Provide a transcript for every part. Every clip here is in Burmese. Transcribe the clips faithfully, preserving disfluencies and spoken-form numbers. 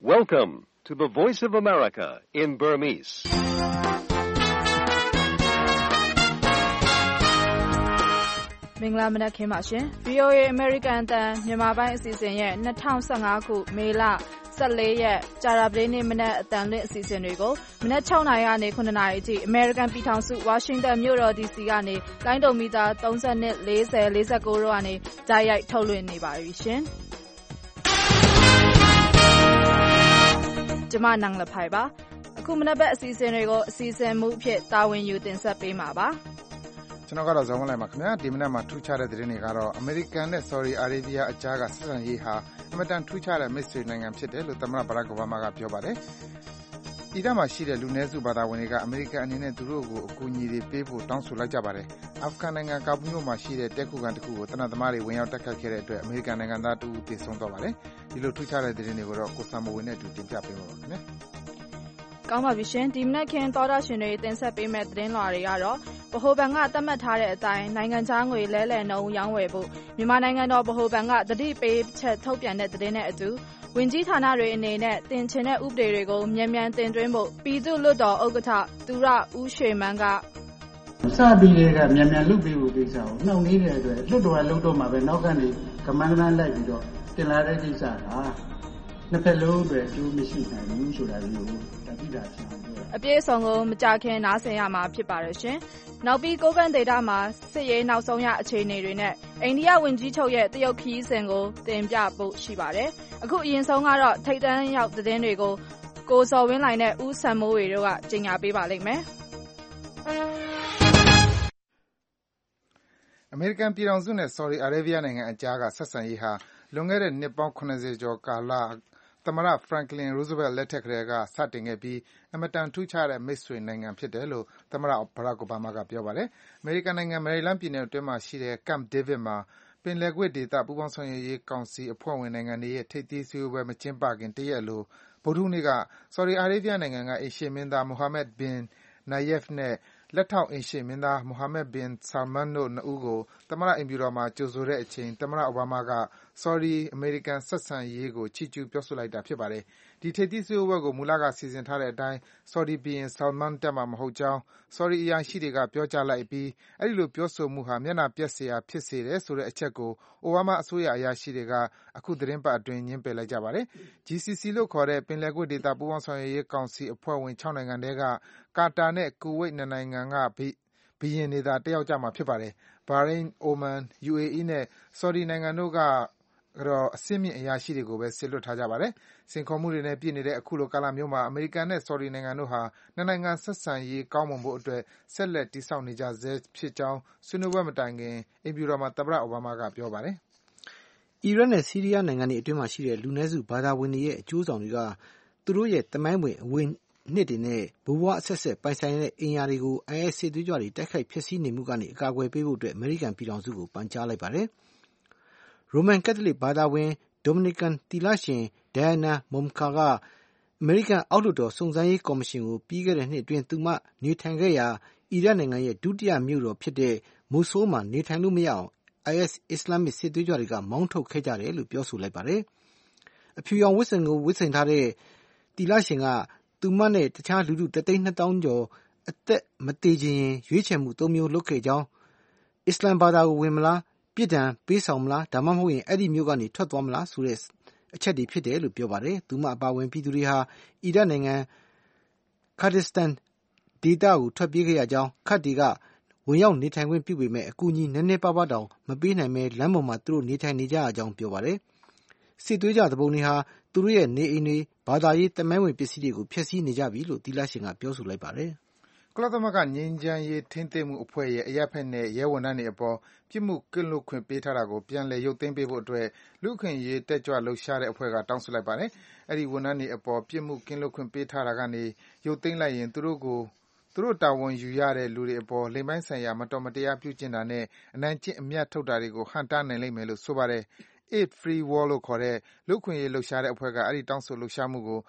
Welcome to the Voice of America in Burmese. ။မင်္ဂလာမနက်ခင်းပါရှင်။ ဗွီအိုအေ American အသံမြန်မာပိုင်းအစီအစဉ်ရဲ့၂၀၁၅ခုမေလ၁၄ရက်ကြာသပတေးနေ့မနက်အသံလွှင့်အစီအစဉ်တွေကိုမနက်၆နာရီကနေ၇နာရီအထိ American ပြည်ထောင်စု Washington မြို့တော် ဒီစီ ကနေလိုင်းဒုံမီတာ၃၂ ၄၀ ၄၉တို့ကနေတိုက်ရိုက်ထုတ်လွှင့်နေပါပြီရှင်။ကျမနန်းလဖိုင်ပါ။အခုမနက်ဘက်အစီအစဉ်တွေကိုအစီအစဉ်မှုအဖြစ်တာဝန်ယူတင်ဆက်ပေးမှာပါ။ကျွန်တော်ကတော့ဇော်မလိုက်ပါခင်ဗျာဒီမနက်မှာထူးခြားတဲ့သတင်းတွေကတော့အမေရိကန်နဲ့ဆော်ဒီအာရေဗီးယားအကြားကဆက်ဆံရေးဟာအမတန်ထူးခြားတဲ့မိတ်ဆွေနိုင်ငံဖြစ်တယ်လို့သမ္မတဘရက်အိုဘားမားကပြောပါတယ်။အီရတ်မှာရှိတဲ့လူနည်းစုဘာသာဝင်တွေကအမေရိကန်အနေနဲ့သူတို့ကိုအကူအညီတွေပေးဖို့တောင်းဆိုလိုက်ကြပါတယ်။အာဖဂန်နိုင်ငံကာဘူးမြို့မှာရှိတဲ့တက်ခုကန်တစ်ခုကိုတနက်သမားတွေဝင်ရောက်တိုက်ခတ်ခဲ့တဲ့အတွက်အမေရိကန်နိုင်ငံသားတူသေဆုံးသွားပါတယ်။ဒီလိုထူးခြားတဲ့သတင်းတွေကိုတော့ကိုစံမဝင်နဲ့အတူတင်ပြပေးပါမယ်ခင်ဗျာ။ကောင်းပါပြီရှင်ဒီမနက်ခင်းသောတာရှင်တွေတင်ဆက်ပေးမဲ့သတင်းလွှာတွေကတော့ဗဟိုဘဏ်ကသတ်မှတ်ထားတဲ့အတိုင်းနိုင်ငံခြားငွေလဲလှယ်နှုန်းရောင်းဝယ်ဖို့မြန်မာနိုင်ငံတော်ဗဟိုဘဏ်ကတတိပေးချက်ထုတ်ပြန်တဲ့သတင်းနဲ့အတူဝင်ကြီးဌာနတွေအနေနဲ့တင်ချင်တဲ့ဥပဒေတွေကိုမြန်မြန်တင်သွင်းဖို့ပြည်သူ့လွှတ်တော်ဥက္ကဋ္ဌသူရဦးရွှေမန်းကစပြီးတွေကမြန်မြန်လုပ်ပြီးဖို့ကိစ္စကိုနှောင့်နှေးတဲ့အတွက်လွှတ်တော်ကလုပ်တော့မှပဲနောက်ကနေကမန်းကန်းလိုက်ပြီးတော့တင်လာတဲ့ကိစ္စကနှစ်ဖက်လုံးအတွက်အကျိုးမရှိနိုင်ဘူးဆိုတာမျိုးကိုတတိတာဖြစ်အောင်ပြောအပြည့်အစုံကိုမကြခင်နားဆင်ရမှာဖြစ်ပါတယ်ရှင်။နောက်ပြီးကိုဗန်ဒေတာမှာစစ်ရေးနောက်ဆုံးရအခြေအနေတွေနဲ့အိန္ဒိယဝန်ကြီးချုပ်ရဲ့တရုတ်ခီးစဉ်ကိုတင်ပြဖို့ရှိပါတယ်။အခုအရင်ဆုံးကတော့ထိပ်တန်းရောက်သတင်းတွေကိုကိုစော်ဝင်းလိုင်နဲ့ဦးဆန်မိုးဝေတို့ကကြေညာပေးပါလိမ့်မယ်။အမေရိကန်ပြည်ထောင်စုနဲ့ဆော်ဒီအာရေဗီးယားနိုင်ငံအကြားကဆက်ဆံရေးဟာလွန်ခဲ့တဲ့နှစ်ပေါင်း၇၀ကျော်ကာလသမ္မတ Franklin Roosevelt လက်ထက်ကတည်းကစတင်ခဲ့ပြီးအမတန်ထူးခြားတဲ့မိတ်ဆွေနိုင်ငံဖြစ်တယ်လို့သမ္မတ Barack Obama ကပြောပါတယ်။အမေရိကန်နိုင်ငံမယ်ရီလန်းပြည်နယ်အတွင်းမှာရှိတဲ့ Camp David မှာပင်လယ်ကွေ့ဒေသပူးပေါင်းဆောင်ရွက်ရေးကောင်စီအဖွဲ့ဝင်နိုင်ငံတွေရဲ့ထိပ်သီးစည်းဝေးပွဲမကျင်းပခင်တရက်အလိုဗုဒ္ဓဟူးနေ့ကဆော်ဒီအာရေဗီးယားနိုင်ငံကအိမ်ရှေ့မင်းသား Mohammed bin Nayef နဲ့လက်ထောက်အိမ်ရှေ့မင်းသား Mohammed bin Salman တို့နှစ်ဦးကိုသမ္မတအိမ်ဖြူတော်မှာကြိုဆိုတဲ့အချိန်သမ္မတအိုဘားမားကဆော်ဒီအမေရိကန်ဆက်ဆံရေးကိုချီးကျူးပြောဆိုလိုက်တာဖြစ်ပါတယ်။ဒီထိပ်သီးစည်းဝေးပွဲကိုမူလကစီစဉ်ထားတဲ့အတိုင်းဆော်ဒီဘုရင် Salman တက်မှာမဟုတ်ကြောင်းဆော်ဒီအရာရှိတွေကပြောကြားလိုက်ပြီးအဲဒီလိုပြောဆိုမှုဟာမျက်နှာပျက်စရာဖြစ်စေတယ်ဆိုတဲ့အချက်ကိုအိုဘားမားအစိုးရအရာရှိတွေကအခုသီတင်းပတ်အတွင်းငြင်းပယ်လိုက်ကြပါတယ်။ ဂျီ စီ စီ လို့ခေါ်တဲ့ပင်လယ်ကွေ့ဒေသပူးပေါင်းဆောင်ရွက်ရေးကောင်စီအဖွဲ့ဝင်၆နိုင်ငံထဲကကာတာနဲ့ကူဝိတ်နှစ်နိုင်ငံကဘုရင်တွေသာတက်ရောက်ကြမှာဖြစ်ပါတယ်။ ဘာရိန်း၊အိုမန်၊ ယူအေအီးနဲ့ဆော်ဒီနိုင်ငံတို့ကတော့အဆင့်မြင့်အရာရှိတွေကိုပဲစေလွှတ်ထားကြပါတယ်။စိန်ခေါ်မှုတွေနဲ့ပြည့်နေတဲ့အခုလိုကာလမျိုးမှာအမေရိကန်နဲ့ဆော်ဒီနိုင်ငံတို့ဟာနှစ်နိုင်ငံဆက်ဆံရေးကောင်းမွန်ဖို့အတွက်ဆက်လက်တည်ဆောက်နေကြဆဲဖြစ်ကြောင်းဆွေးနွေးပွဲမတိုင်ခင်အိမ်ဖြူတော်မှာသမ္မတအိုဘားမားကပြောပါတယ်။အီရတ်နဲ့ဆီးရီးယားနိုင်ငံတွေအတွင်းမှာရှိတဲ့လူနည်းစုဘာသာဝင်တွေရဲ့အကျိုးဆောင်တွေကသူတို့ရဲ့သမိုင်းဝင်အဝင်နှစ်တွေနဲ့ဘဝအဆက်ဆက်ပိုင်ဆိုင်တဲ့အင်အားတွေကို အိုင်အက်စ် စစ်သွေးကြွတွေတိုက်ခိုက်ဖျက်ဆီးနေမှုကနေအကာအကွယ်ပေးဖို့အတွက်အမေရိကန်ပြည်ထောင်စုကိုပန်ကြားလိုက်ပါတယ်။ရိုမန်ကက်သလစ်ဘာသာဝင်ဒိုမီနီကန်သီလရှင်ဒိုင်ယာနာမော်မကာကအမေရိကန်အောက်လွှတ်တော်စုံစမ်းရေးကော်မရှင်ကိုပြီးခဲ့တဲ့နှစ်အတွင်းသူမနေထိုင်ခဲ့ရာအီရတ်နိုင်ငံရဲ့ဒုတိယမြို့တော်ဖြစ်တဲ့မိုဆူးမှာနေထိုင်လို့မရအောင် အိုင်အက်စ် အစ္စလာမစ်စစ်သွေးကြွတွေကမောင်းထုတ်ခဲ့ကြတယ်လို့ပြောဆိုလိုက်ပါတယ်။အဖြူရောင်ဝတ်စုံကိုဝတ်ဆင်ထားတဲ့သီလရှင်ကသူမနဲ့တခြားလူထုတသိန်းနှစ်သောင်းကျော်အသက်မသေချင်ရင်ရွေးချယ်မှုသုံးမျိုးလုပ်ခဲ့ကြောင်းအစ္စလမ်ဘာသာကိုဝင်မလားပြစ်ဒဏ်ပေးဆောင်မလားဒါမှမဟုတ်ရင်အဲ့ဒီမျိုးကနေထွက်သွားမလားဆိုတဲ့အချက်တွေဖြစ်တယ်လို့ပြောပါတယ်။သူမအပါဝင်ပြည်သူတွေဟာအီရတ်နိုင်ငံကာ ဒစ္စတန်ဒေသကိုထွက်ပြေးခဲ့ရကြောင်းခတ်တွေကဝင်ရောက်နေထိုင်ခွင့်ပြုပေမဲ့အကူအညီနည်းနည်းပါးပါးတောင်မပေးနိုင်ပဲလမ်းပေါ်မှာသူတို့နေထိုင်နေကြရကြောင်းပြောပါတယ်။စစ်သွေးကြသူပုန်တွေဟာသူတို့ရဲ့နေအိမ်တွေဘာသာရေးတမိုင်းဝင်ပစ္စည်းတွေကိုဖျက်ဆီးနေကြပြီလို့သီလရှင်ကပြောဆိုလိုက်ပါတယ်။ကုလသမဂ္ဂငြိမ်းချမ်းရေးထိန်းသိမ်းမှုအဖွဲ့ရဲ့အရပ်ဖက်နဲ့ရဲဝန်ထမ်းတွေအပေါ်ပြစ်မှုကင်းလွတ်ခွင့်ပေးထားတာကိုပြန်လည်ရုပ်သိမ်းပေးဖို့အတွက်လူ့အခွင့်အရေးတက်ကြွလှုပ်ရှားတဲ့အဖွဲ့ကတောင်းဆိုလိုက်ပါတယ်။အဲဒီဝန်ထမ်းတွေအပေါ်ပြစ်မှုကင်းလွတ်ခွင့်ပေးထားတာကနေရုပ်သိမ်းလိုက်ရင်သူတို့ကိုသူတို့တာဝန်ယူရတဲ့လူတွေအပေါ်လိင်ပိုင်းဆိုင်ရာမတော်မတရားပြုကျင့်တာနဲ့အနိုင်ကျင့်အမြတ်ထုတ်တာတွေကိုဟန့်တားနိုင်လိမ့်မယ်လို့ဆိုပါတယ်။ Aid Free World လို့ခေါ်တဲ့လူ့အခွင့်အရေးလှုပ်ရှားတဲ့အဖွဲ့ကအဲဒီတောင်းဆိုလှုပ်ရှားမှုကို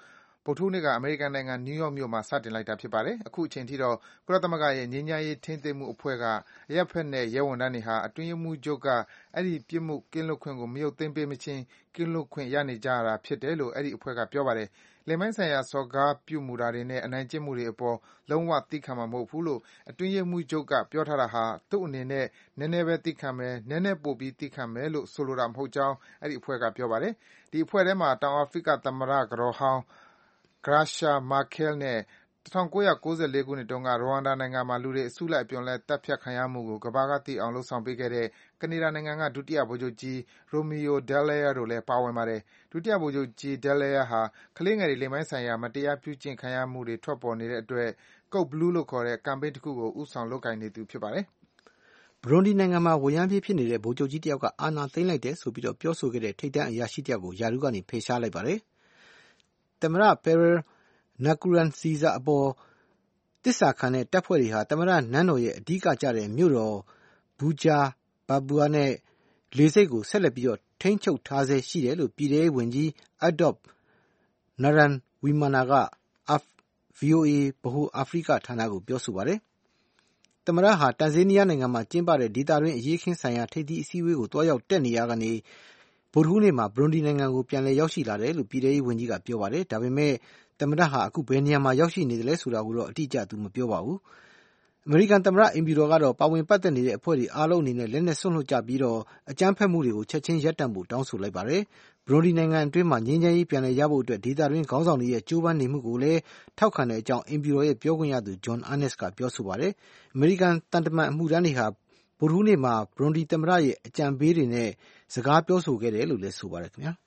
ဗုဒ္ဓဟူးနေ့ကအမေရိကန်နိုင်ငံနယူးယောက်မြို့မှာစတင်လိုက်တာဖြစ်ပါတယ်။အခုအချိန်ထိတော့ကုလသမဂ္ဂရဲ့ငြိမ်းချမ်းရေးထိန်းသိမ်းမှုအဖွဲ့ကအရပ်ဖက်နဲ့ရဲဝန်ထမ်းတွေဟာအတွင်းရေးမှူးချုပ်ကအဲဒီပြစ်မှုကင်းလွတ်ခွင့်ကိုမရုပ်သိမ်းပေးမချင်းကင်းလွတ်ခွင့်ရနေကြတာဖြစ်တယ်လို့အဲဒီအဖွဲ့ကပြောပါတယ်။လိင်ပိုင်းဆိုင်ရာစော်ကားပြုမူတာတွေနဲ့အနိုင်ကျင့်မှုတွေအပေါ်လုံးဝသီးခံမှာမဟုတ်ဘူးလို့အတွင်းရေးမှူးချုပ်ကပြောထားတာဟာသူ့အနေနဲ့နည်းနည်းပဲသီးခံမယ်နည်းနည်းပိုပြီးသီးခံမယ်လို့ဆိုလိုတာမဟုတ်ကြောင်းအဲဒီအဖွဲ့ကပြောပါတယ်။ဒီအဖွဲ့ထဲမှာတောင်အာဖရိကသမ္မတကတော်ဟောင်းGraça Machel နဲ့၁၉၉၄ခုနှစ်တုန်းကရဝမ်ဒါနိုင်ငံမှာလူတွေအစုလိုက်အပြုံလိုက်သတ်ဖြတ်ခံရမှုကိုကမ္ဘာကသိအောင်လုပ်ဆောင်ပေးခဲ့တဲ့ကနေဒါနိုင်ငံကဒုတိယဗိုလ်ချုပ်ကြီး Romeo Dallaire တို့လည်းပါဝင်ပါတယ်။ဒုတိယဗိုလ်ချုပ်ကြီး Dallaire ဟာကလေးငယ်တွေလိင်ပိုင်းဆိုင်ရာမတရားပြုကျင့်ခံရမှုတွေထွက်ပေါ်နေတဲ့အတွက် Code Blue လို့ခေါ်တဲ့ကမ်ပိန်းတစ်ခုကိုဦးဆောင်လုပ်ကိုင်နေသူဖြစ်ပါတယ်။ဘရွန်ဒီနိုင်ငံမှာဝရမ်းပြေးဖြစ်နေတဲ့ဗိုလ်ချုပ်ကြီးတယောက်ကအာဏာသိမ်းလိုက်တယ်ဆိုပြီးတော့ပြောဆိုခဲ့တဲ့ထိပ်တန်းအရာရှိတယောက်ကိုယာရုကနေဖယ်ရှားလိုက်ပါတယ်။သမ္မတ Pierre Nkurunziza အပေါ်တစ္ဆာခံတဲ့တပ်ဖွဲ့တွေဟာသမ္မတနန်းတော်ရဲ့အဓိကကျတဲ့မြို့တော်ဘူဂျာဘာဘူအာနဲ့လေဆိပ်ကိုဆက်လက်ပြီးတော့ထိန်းချုပ်ထားဆဲရှိတယ်လို့ပြည်ထောင်စုဝန်ကြီး Adopt Naranwimana က ဗွီအိုအေ ဗဟိုအာဖရိကဌာနကိုပြောဆိုပါတယ်။သမ္မတဟာတန်ဇေးနီးယားနိုင်ငံမှာကျင်းပတဲ့ဒေသတွင်းအရေးခင်းဆိုင်ရာထိပ်သီးအစည်းအဝေးကိုတွားရောက်တက်နေရကနေဗုဒ္ဓဟူးနေ့မှာဘရွန်ဒီနိုင်ငံကိုပြန်လည်ရောက်ရှိလာတယ်လို့ပြည်ထောင်စုဝန်ကြီးကပြောပါတယ်။ဒါပေမဲ့သမ္မတဟာအခုဘယ်နေရာမှာရောက်ရှိနေတယ်လဲဆိုတာကိုတော့အတိအကျသူမပြောပါဘူး။အမေရိကန်သမ္မတအိမ်ဖြူတော်ကတော့ပါဝင်ပတ်သက်နေတဲ့အဖွဲ့တွေအားလုံးအနေနဲ့လက်နက်စွန့်လွှတ်ကြပြီးတော့အကြမ်းဖက်မှုတွေကိုချက်ချင်းရပ်တန့်ဖို့တောင်းဆိုလိုက်ပါတယ်။ဘရွန်ဒီနိုင်ငံအတွင်းမှာငြိမ်းချမ်းရေးပြန်လည်ရဖို့အတွက်ဒေသတွင်းခေါင်းဆောင်တွေရဲ့ကြိုးပမ်းနေမှုကိုလည်းထောက်ခံတဲ့အကြောင်းအိမ်ဖြူတော်ရဲ့ပြောခွင့်ရသူ John Earnest ကပြောဆိုပါတယ်။အမေရိကန်တန်တမန်အမှုထမ်းတွေဟာဗုဒ္ဓဟူးနေ့မှာဘရွန်ဒီသမ္မတရဲ့အကြံပေးတွေနဲ့စကားပြောဆိုခဲ့တယ်လို့လည်းဆိုပါတယ်ခင်ဗျာ။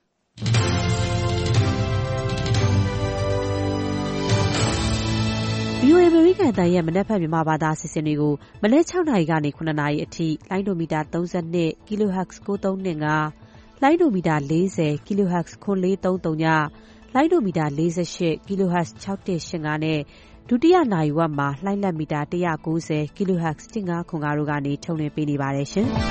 ဗွီအိုအေ အမေရိကန်အသံရဲ့မနက်ဖြန်မြန်မာဘာသာအစီအစဉ်တွေကိုမနက်၆နာရီကနေခုနှစ်နာရီအထိလိုင်းဒိုမီတာသုံး၂ kilohertz ၉၃၂၅လိုင်းဒိုမီတာ၄၀ kilohertz ၉၄၃၃ညလိုင်းဒိုမီတာ၄၈ kilohertz ၆၁၈၅နဲ့ဒုတိယနာရီဝက်မှာလှိုင်းလက်မီတာ၁၉၀ kilohertz ၁၅ခွန်၅တို့ကနေထုတ်လွှင့်ပေးနေပါတယ်ရှင်။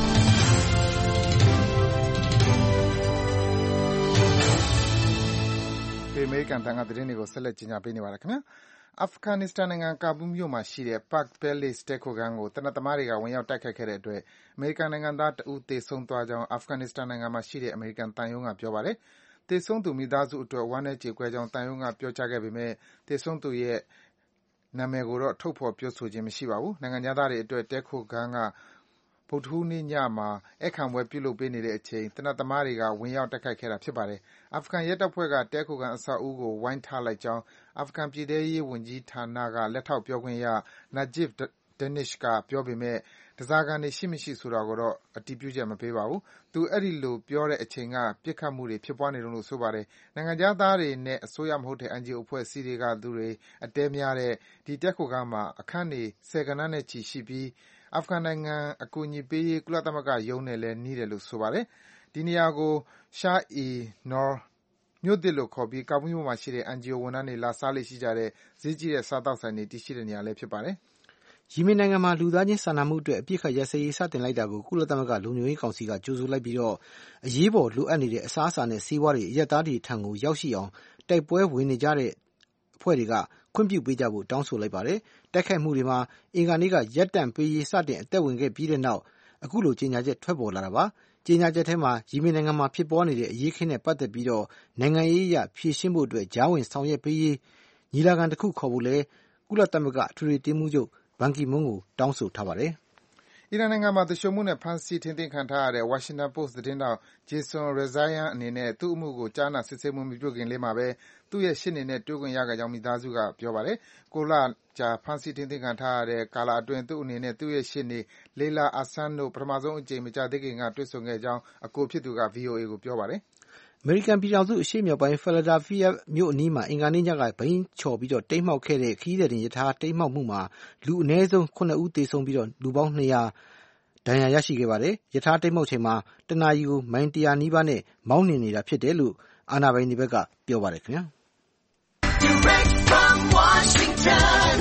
ဒီအမေရိကန်တန်ခါသတင်းတွေကိုဆက်လက်ကြီးညာပေးနေပါရခင်ဗျာအာဖဂန်နစ္စတန်နိုင်ငံကာဘူးမြို့မှာရှိတဲ့ Park Palace တက္ကသိုလ်ခန်းကိုတနက်သမားတွေကဝင်ရောက်တိုက်ခိုက်ခဲ့တဲ့အတွက်အမေရိကန်နိုင်ငံသားတဦးသေဆုံးသွားကြောင်းအာဖဂန်နစ္စတန်နိုင်ငံမှာရှိတဲ့အမေရိကန်သံရုံးကပြောပါတယ်။သေဆုံးသူမိသားစုအတွက်ဝမ်းနည်းကြေကွဲကြောင်းသံရုံးကပြောကြားခဲ့ပေမဲ့သေဆုံးသူရဲ့နာမည်ကိုတော့ထုတ်ဖော်ပြောဆိုခြင်းမရှိပါဘူး။နိုင်ငံသားတွေအတွက်တက္ကသိုလ်ခန်းကဗုဒ္ဓဟူးနေ့ညမှာဧည့်ခံပွဲပြုလုပ်ပေးနေတဲ့အချိန်သေနတ်သမားတွေကဝင်ရောက်တိုက်ခိုက်ခဲ့တာဖြစ်ပါတယ်။အာဖဂန်ရဲတပ်ဖွဲ့ကတက္ကသိုလ်ခန်းအဆောက်အဦကိုဝိုင်းထားလိုက်ကြောင်းအာဖဂန်ပြည်ထဲရေးဝန်ကြီးဌာနကလက်ထောက်ပြောခွင့်ရ Najib Danish ကပြောပေမဲ့ဓားစာခံတွေရှိမရှိဆိုတာကိုတော့အတည်ပြုချက်မပေးပါဘူး။သူအဲဒီလိုပြောတဲ့အချိန်ကပစ်ခတ်မှုတွေဖြစ်ပွားနေတုန်းလို့ဆိုပါတယ်။နိုင်ငံသားတွေနဲ့အစိုးရမဟုတ်တဲ့ အန်ဂျီအို အဖွဲ့အစည်းတွေကသူတွေအတည်းများတဲ့ဒီတက္ကသိုလ်ခန်းမှာအခန်းတွေဆယ်ဂဏန်းနဲ့ချီရှိပြီးအာဖဂန်နိုင်ငံအကူအညီပေးရေးကုလသမဂ္ဂရုံးနဲ့လည်းနီးတယ်လို့ဆိုပါတယ်။ဒီနေရာကို Shah-e-Noor မြို့သစ်လို့ခေါ်ပြီးကာဘူးမြို့မှာရှိတဲ့ အန်ဂျီအိုဝန်ထမ်းတွေလာစားလေ့ရှိကြတဲ့ဈေးကြီးတဲ့စားသောက်ဆိုင်တွေတည်ရှိတဲ့နေရာလည်းဖြစ်ပါတယ်။ယီမင်နိုင်ငံမှာလူသားချင်းစာနာမှုအတွက်အပြစ်ခတ်ရစရေးစတင်လိုက်တာကိုကုလသမဂ္ဂလုံခြုံရေးကောင်စီကကြိုဆိုလိုက်ပြီးတော့အရေးပေါ်လိုအပ်နေတဲ့အစားအစာနဲ့ဆေးဝါးတွေအရက်သားတွေထံကိုရောက်ရှိအောင်တိုက်ပွဲဝင်နေကြတဲ့အဖွဲ့တွေကခွင့်ပြုပေးကြဖို့တောင်းဆိုလိုက်ပါတယ်။တိုက်ခိုက်မှုတွေမှာအင်္ဂါနေ့ကရပ်တန့်ပေးရေးစတင်အသက်ဝင်ခဲ့ပြီးတဲ့နောက်အခုလိုကြေညာချက်ထွက်ပေါ်လာတာပါ။ကြေညာချက်ထဲမှာယီမင်နိုင်ငံမှာဖြစ်ပေါ်နေတဲ့အရေးခင်းနဲ့ပတ်သက်ပြီးတော့နိုင်ငံရေးအရဖြေရှင်းဖို့အတွက်ကြားဝင်ဆောင်ရွက်ပေးရေးညီလာခံတစ်ခုခေါ်ဖို့လဲကုလသမဂ္ဂအထွေထွေအတွင်းရေးမှူးချုပ်ဘန်ကီမွန်းကိုတောင်းဆိုထားပါတယ်။အီရန်နိုင်ငံမှာသူလျှိုမှုနဲ့ဖမ်းဆီးထိန်းသိမ်းခံထားရတဲ့ Washington Post သတင်းထောက် Jason Rezaian အနေနဲ့သူ့အမှုကိုကြားနာစစ်ဆေးမှုမပြုခင်လေးမှာပဲသူ့ရဲ့ရှေ့နေနဲ့တွေ့ခွင့်ရခဲ့ကြောင်းမိသားစုကပြောပါတယ်။ကိုလကြာဖမ်းဆီးထိန်းသိမ်းခံထားရတဲ့ကာလအတွင်းသူ့အနေနဲ့သူ့ရဲ့ရှေ့နေ Leila Hassan တို့ပထမဆုံးအကြိမ်မကြာသေးခင်ကတွေ့ဆုံခဲ့ကြောင်းအကိုဖြစ်သူက ဗွီအိုအေကိုပြောပါတယ်။အမေရိကန်ပြည်ထောင်စုအရှေ့မြောက်ပိုင်း Philadelphia မြို့အနီးမှာအင်္ဂါနေ့ညကဘိန်းချော်ပြီးတော့တိမ်းမှောက်ခဲ့တဲ့ခရီးသည်တင်ရထားတိမ်းမှောက်မှုမှာလူအနည်းဆုံးခုနှစ်ဦးသေဆုံးပြီးတော့လူပေါင်း၂၀၀ဒဏ်ရာရရှိခဲ့ပါတယ်။ရထားတိမ်းမှောက်ချိန်မှာတနာရီကိုမိုင်၁၀၀နီးပါးနဲ့မောင်းနှင်နေတာဖြစ်တယ်လို့အာဏာပိုင်တွေဘက်ကပြောပါတယ်ခင်ဗျာ။ Direct from Washington,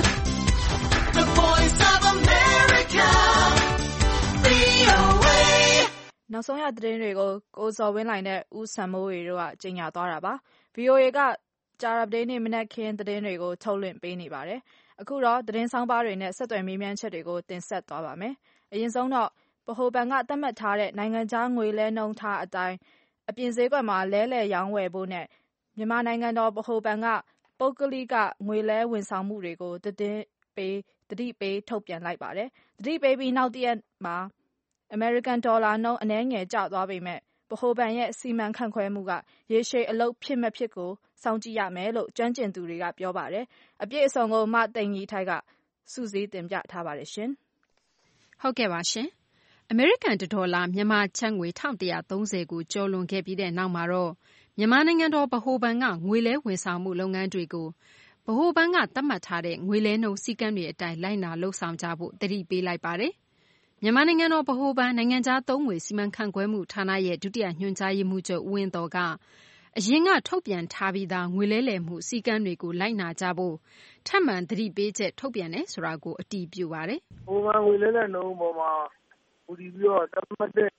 the voice of America, ဗွီအိုအေ နောက်ဆုံးရသတင်းတွေကိုကိုဇော်ဝင်းလှိုင်နဲ့ဦးစံမိုးဝေတို့ကကြေညာသွားတာပါ။ ဗွီအိုအေကကြာသပတေးနေ့မနက်ခင်းသတင်းတွေကိုထုတ်လွှင့်ပေးနေပါတယ်။အခုတော့သတင်းဆောင်းပါးတွေနဲ့ဆက်သွယ်မေးမြန်းချက်တွေကိုတင်ဆက်သွားပါမယ်။အရင်ဆုံးတော့ဗဟိုဘဏ်ကသတ်မှတ်ထားတဲ့နိုင်ငံခြားငွေလဲနှုန်းထားအတိုင်းအပြင်ဈေးကွက်မှာလဲလှယ်ရောင်းဝယ်ဖို့နဲ့မြန်မာနိုင်ငံတော်ဗဟိုဘဏ်ကပုဂ္ဂလိကငွေလဲဝန်ဆောင်မှုတွေကိုသတင်းပေးသတိပေးထုတ်ပြန်လိုက်ပါတယ်။သတိပေးပြီးနောက်တစ်ရက်မှာအမေရိကန်ဒေါ်လာနှုန်းအနည်းငယ်ကျသွားပေမဲ့ဗဟိုဘဏ်ရဲ့စီမံခန့်ခွဲမှုကရေရှည်အလုပ်ဖြစ်မဖြစ်ကိုစောင့်ကြည့်ရမယ်လို့ကျွမ်းကျင်သူတွေကပြောပါတယ်။အပြည့်အစုံကိုမသိင်ကြီးထိုက်ကစုစည်းတင်ပြထားပါတယ်ရှင်။ဟုတ်ကဲ့ပါရှင်။အမေရိကန်ဒေါ်လာမြန်မာကျပ်ငွေတစ်ထောင်တစ်ရာသုံးဆယ်ကိုကျော်လွန်ခဲ့ပြီးတဲ့နောက်မှာတော့မြန်မာနိုင်ငံတော်ဗဟိုဘဏ်ကငွေလဲဝန်ဆောင်မှုလုပ်ငန်းတွေကိုဗဟိုဘဏ်ကသတ်မှတ်ထားတဲ့ငွေလဲနှုန်းစည်းကမ်းတွေအတိုင်းလိုက်နာလုပ်ဆောင်ကြဖို့သတိပေးလိုက်ပါတယ်။မြန်မာနိုင်ငံတော်ဗဟိုဘဏ်နိုင်ငံခြားသုံးငွေစီမံခန့်ခွဲမှုဌာနရဲ့ဒုတိယညွှန်ကြားရေးမှူးချုပ်ဦးဝင်းသော်ကအရင်ကထုတ်ပြန်ထားပြီးသားငွေလဲလှယ်မှုစည်းကမ်းတွေကိုလိုက်နာကြဖို့ထပ်မံသတိပေးချက်ထုတ်ပြန်တယ်ဆိုတာကိုအတည်ပြုပါတယ်။ဗဟိုဘဏ်ငွေလဲလှယ်နှုန်းပေါ်မှာဦးတည်ပြီးတော့သတ်မှတ်တဲ့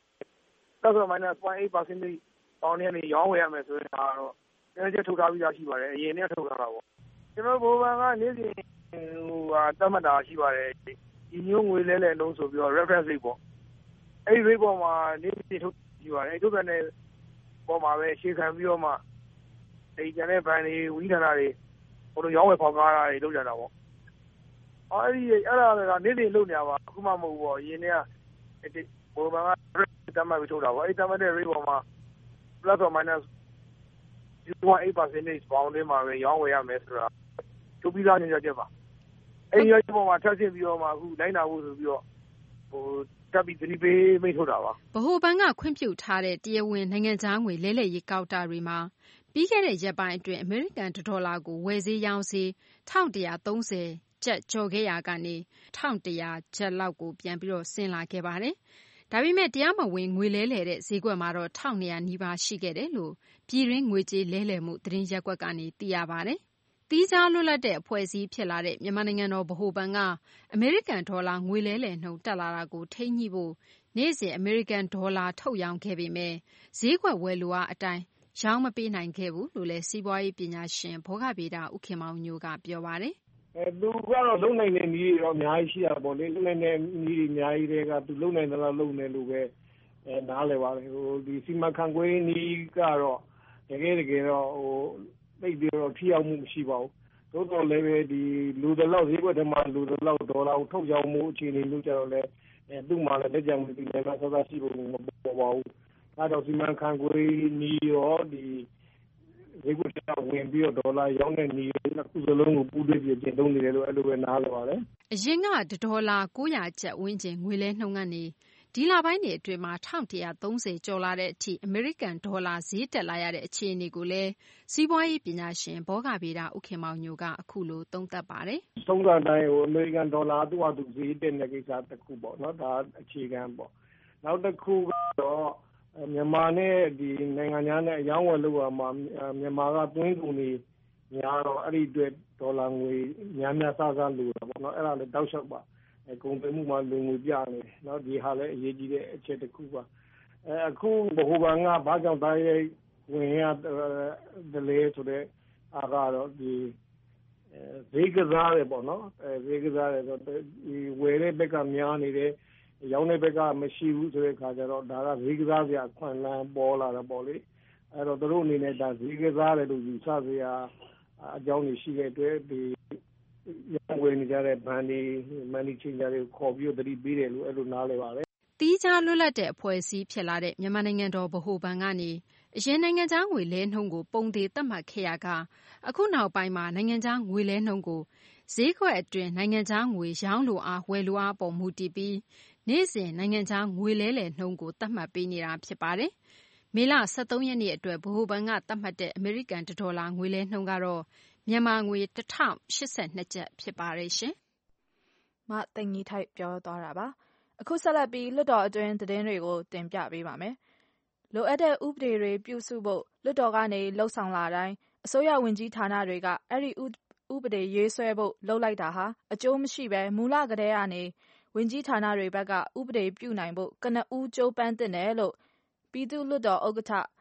plus or minus ศูนย์จุดแปด percent ပေါင်းနေရောင်းဝယ်ရမယ်ဆိုရင်တော့အဲ့ဒီထုတ်ထားပြီးသားရှိပါတယ်အရင်ကထုတ်ထားတာပေါ့ကျွန်တော်ဗဟိုဘဏ်ကနေ့စဉ်ဟိုဟာသတ်မှတ်တာရှိပါတယ်ဒီမျိုးငွေလဲလှယ်နှုန်းဆိုပြီးတော့ reference rate ပေါ့အဲ့ဒီ rate ပေါ်မှာနေ့စဉ်ထုတ်ရှိပါတယ်အဲ့ထုတ်ပြန်တဲ့ပေါ်မှာပဲရှေ့ခံပြီးတော့မှဒီကျန်တဲ့ဘဏ်တွေဝီးဌာနတွေဟိုလိုရောင်းဝယ်ဖောက်ကားတာတွေလုပ်ကြတာပေါ့အဲ့ဒီအဲ့ဒါကနေ့စဉ်လုပ်နေပါအခုမှမဟုတ်ဘူးပေါ့အရင်ကဘိုးဘဏ်က rate တတ်မှတ်ပြီးထုတ်တာပေါ့အဲ့တတ်မှတ်တဲ့ rate ပေါ်မှာ plus or minus ศูนย์จุดแปด percent ပေါင်းနေမှာပဲရောင်းဝယ်ရမယ်ဆိုတာထုတ်ပြီးသားညွှန်ကြားချက်ပါအဲ့ဒီညွှန်ကြားပေါ်မှာထပ်ဆင့်ပြီးတော့မှအခုလိုက်နာဖို့ဆိုပြီးတော့ဟိုတပ်ပြီးသတိပေးမိတ်ထုတ်တာပါဗဟိုဘဏ်ကခွင့်ပြုထားတဲ့တရားဝင်နိုင်ငံခြားငွေလဲလှယ်ရေးကောက်တာတွေမှာပြီးခဲ့တဲ့ရက်ပိုင်းအတွင်းအမေရိကန်ဒေါ်လာကိုဝယ်ဈေးရောင်းဈေးတစ်ထောင်တစ်ရာသုံးဆယ်ကျပ်ကျော်ခဲ့ရာကနေတစ်ထောင်တစ်ရာကျပ်လောက်ကိုပြန်ပြီးတော့ဆင်းလာခဲ့ပါတယ်။ဒါပေမဲ့တရားမဝင်ငွေလဲလှယ်တဲ့ဈေးကွက်မှာတော့တစ်ထောင်နှစ်ရာနီးပါးရှိခဲ့တယ်လို့ပြည်တွင်းငွေကြေးလဲလှယ်မှုသတင်းရက်ကွက်ကနေသိရပါတယ်။သီးခြားလွတ်လပ်တဲ့အဖွဲ့အစည်းဖြစ်လာတဲ့မြန်မာနိုင်ငံတော်ဗဟိုဘဏ်ကအမေရိကန်ဒေါ်လာငွေလဲလှယ်နှုန်းတက်လာတာကိုထိန်းညှိဖို့နေ့စဉ်အမေရိကန်ဒေါ်လာထုတ်ရောင်းခဲ့ပေမဲ့ဈေးကွက်ဝယ်လိုအားအတိုင်းရောင်းမပေးနိုင်ခဲ့ဘူးလို့လည်းစီးပွားရေးပညာရှင်ဘောဂဗေဒဦးခင်မောင်ညိုကပြောပါတယ်။အဲသူကတော့လုံနိုင်တဲ့နည်းတွေတော့အများကြီးရှိတာပေါ့လေလုံနိုင်တဲ့နည်းတွေအများကြီးတွေကသူလုံနိုင်တယ်လို့လုံနေလို့ပဲအဲနားလည်ပါတယ်ဟိုဒီစီမံခန့်ခွဲနည်းကတော့တကယ်တကယ်တော့ဟိုသိပြီးတော့ထိရောက်မှုမရှိပါဘူး။သို့တော်လည်းပဲဒီလူတလောက်ဈေးကွက်ထဲမှာလူတလောက်ဒေါ်လာကိုထုတ်ရောင်းမှုအခြေအနေမျိုးကြတော့လည်းအဲသူ့မှာလည်းလက်ကျန်မှုဒီလည်းဆက်ဆက်ရှိဖို့မပေါ်ပါဘူး။အဲတော့စီမံခန့်ခွဲနည်းရောဒီဈေးကွက်ထဲဝင်ပြီးတော့ဒေါ်လာရောင်းတဲ့နည်းနှစ်ခုစလုံးကိုပူးတွဲပြီးကျင့်သုံးနေတယ်လို့အဲ့လိုပဲနားလည်ပါတယ်။အရင်ကဒေါ်လာ၉ရာကျပ်ဝန်းကျင်ငွေလဲနှုန်းကနေဒီလပိုင်းတွေအတွင်းမှာတစ်ထောင်တစ်ရာသုံးဆယ်ကျော်လာတဲ့အထိအမေရိကန်ဒေါ်လာဈေးတက်လာရတဲ့အခြေအနေကိုလည်းစီးပွားရေးပညာရှင်ဘောဂဗေဒဦးခင်မောင်ညိုကအခုလိုသုံးသပ်ပါတယ်။သုံးသပ်တိုင်းဟိုအမေရိကန်ဒေါ်လာသူ့ဟာသူဈေးတက်တဲ့ကိစ္စတစ်ခုပေါ့နော်ဒါအခြေခံပေါ့။နောက်တစ်ခုကတော့မြန်မာနဲ့ဒီနိုင်ငံခြားနဲ့အရောင်းဝယ်လုပ်ရမှာမြန်မာကသွင်းကုန်တွေများတော့အဲ့ဒီအတွက်ဒေါ်လာငွေများများစားစားလိုတာပေါ့နော်အဲ့ဒါလည်းတောက်လျှောက်ပါကုန်သွယ်မှုမှာလူငွေပြနေတယ်เนาะဒီဟာလည်းအရေးကြီးတဲ့အချက်တစ်ခုပါအဲအခုဗဟိုဘဏ်ကဘာကြောင့်တိုင်းဝင်ရဒလေဆိုတဲ့အားကတော့ဒီဈေးကစားတယ်ပေါ့နော်အဲဈေးကစားတယ်ဆိုတော့ဒီဝယ်တဲ့ဘက်ကများနေတယ်ရောင်းတဲ့ဘက်ကမရှိဘူးဆိုတဲ့အခါကျတော့ဒါကဈေးကစားစရာခွင့်လန်းပေါ်လာတယ်ပေါ့လေအဲတော့တို့အနေနဲ့ဒါဈေးကစားတယ်လို့ယူဆစရာအကြောင်းတွေရှိတဲ့အတွက်ဒီရောင်းဝယ်နေကြတဲ့ဘဏ်တွေမန်နီချင်းတွေခေါ်ပြီးတော့တတိပေးတယ်လို့အဲ့လိုနားလည်ပါတယ်။သီးခြားလွတ်လပ်တဲ့အဖွဲ့အစည်းဖြစ်လာတဲ့မြန်မာနိုင်ငံတော်ဗဟိုဘဏ်ကနေအရင်နိုင်ငံခြားငွေလဲနှုန်းကိုပုံသေးသတ်မှတ်ခဲ့ရကအခုနောက်ပိုင်းမှာနိုင်ငံခြားငွေလဲနှုန်းကိုဈေးကွက်အတွင်းနိုင်ငံခြားငွေရောင်းလိုအားဝယ်လိုအားပေါ်မူတည်ပြီးနေ့စဉ်နိုင်ငံခြားငွေလဲလှယ်နှုန်းကိုသတ်မှတ်ပေးနေတာဖြစ်ပါတယ်။မေလ၁၃ရက်နေ့အတွက်ဗဟိုဘဏ်ကသတ်မှတ်တဲ့အမေရိကန်ဒေါ်လာငွေလဲနှုန်းကတော့မြန်မာငွေတစ်ထောင်ရှစ်ဆယ်နှစ်ကျပ်ဖြစ်ပါတယ်ရှင်။မသိင်ကြီးထိုက်ပြောသွားတာပါ။အခုဆက်လက်ပြီးလွှတ်တော်အတွင်းသတင်းတွေကိုတင်ပြပေးပါမယ်။လိုအပ်တဲ့ဥပဒေတွေပြုစုဖို့လွှတ်တော်ကနေလှုပ်ဆောင်လာတိုင်းအစိုးရဝန်ကြီးဌာနတွေကအဲ့ဒီဥပဒေရေးဆွဲဖို့လှုပ်လိုက်တာဟာအကျိုးမရှိဘဲမူလကတည်းကနေဝန်ကြီးဌာနတွေဘက်ကဥပဒေပြုနိုင်ဖို့ကနဦးကြိုးပမ်းတင်တယ်လို့ပြည်သူ့လွှတ်တော်ဥက္ကဋ္ဌ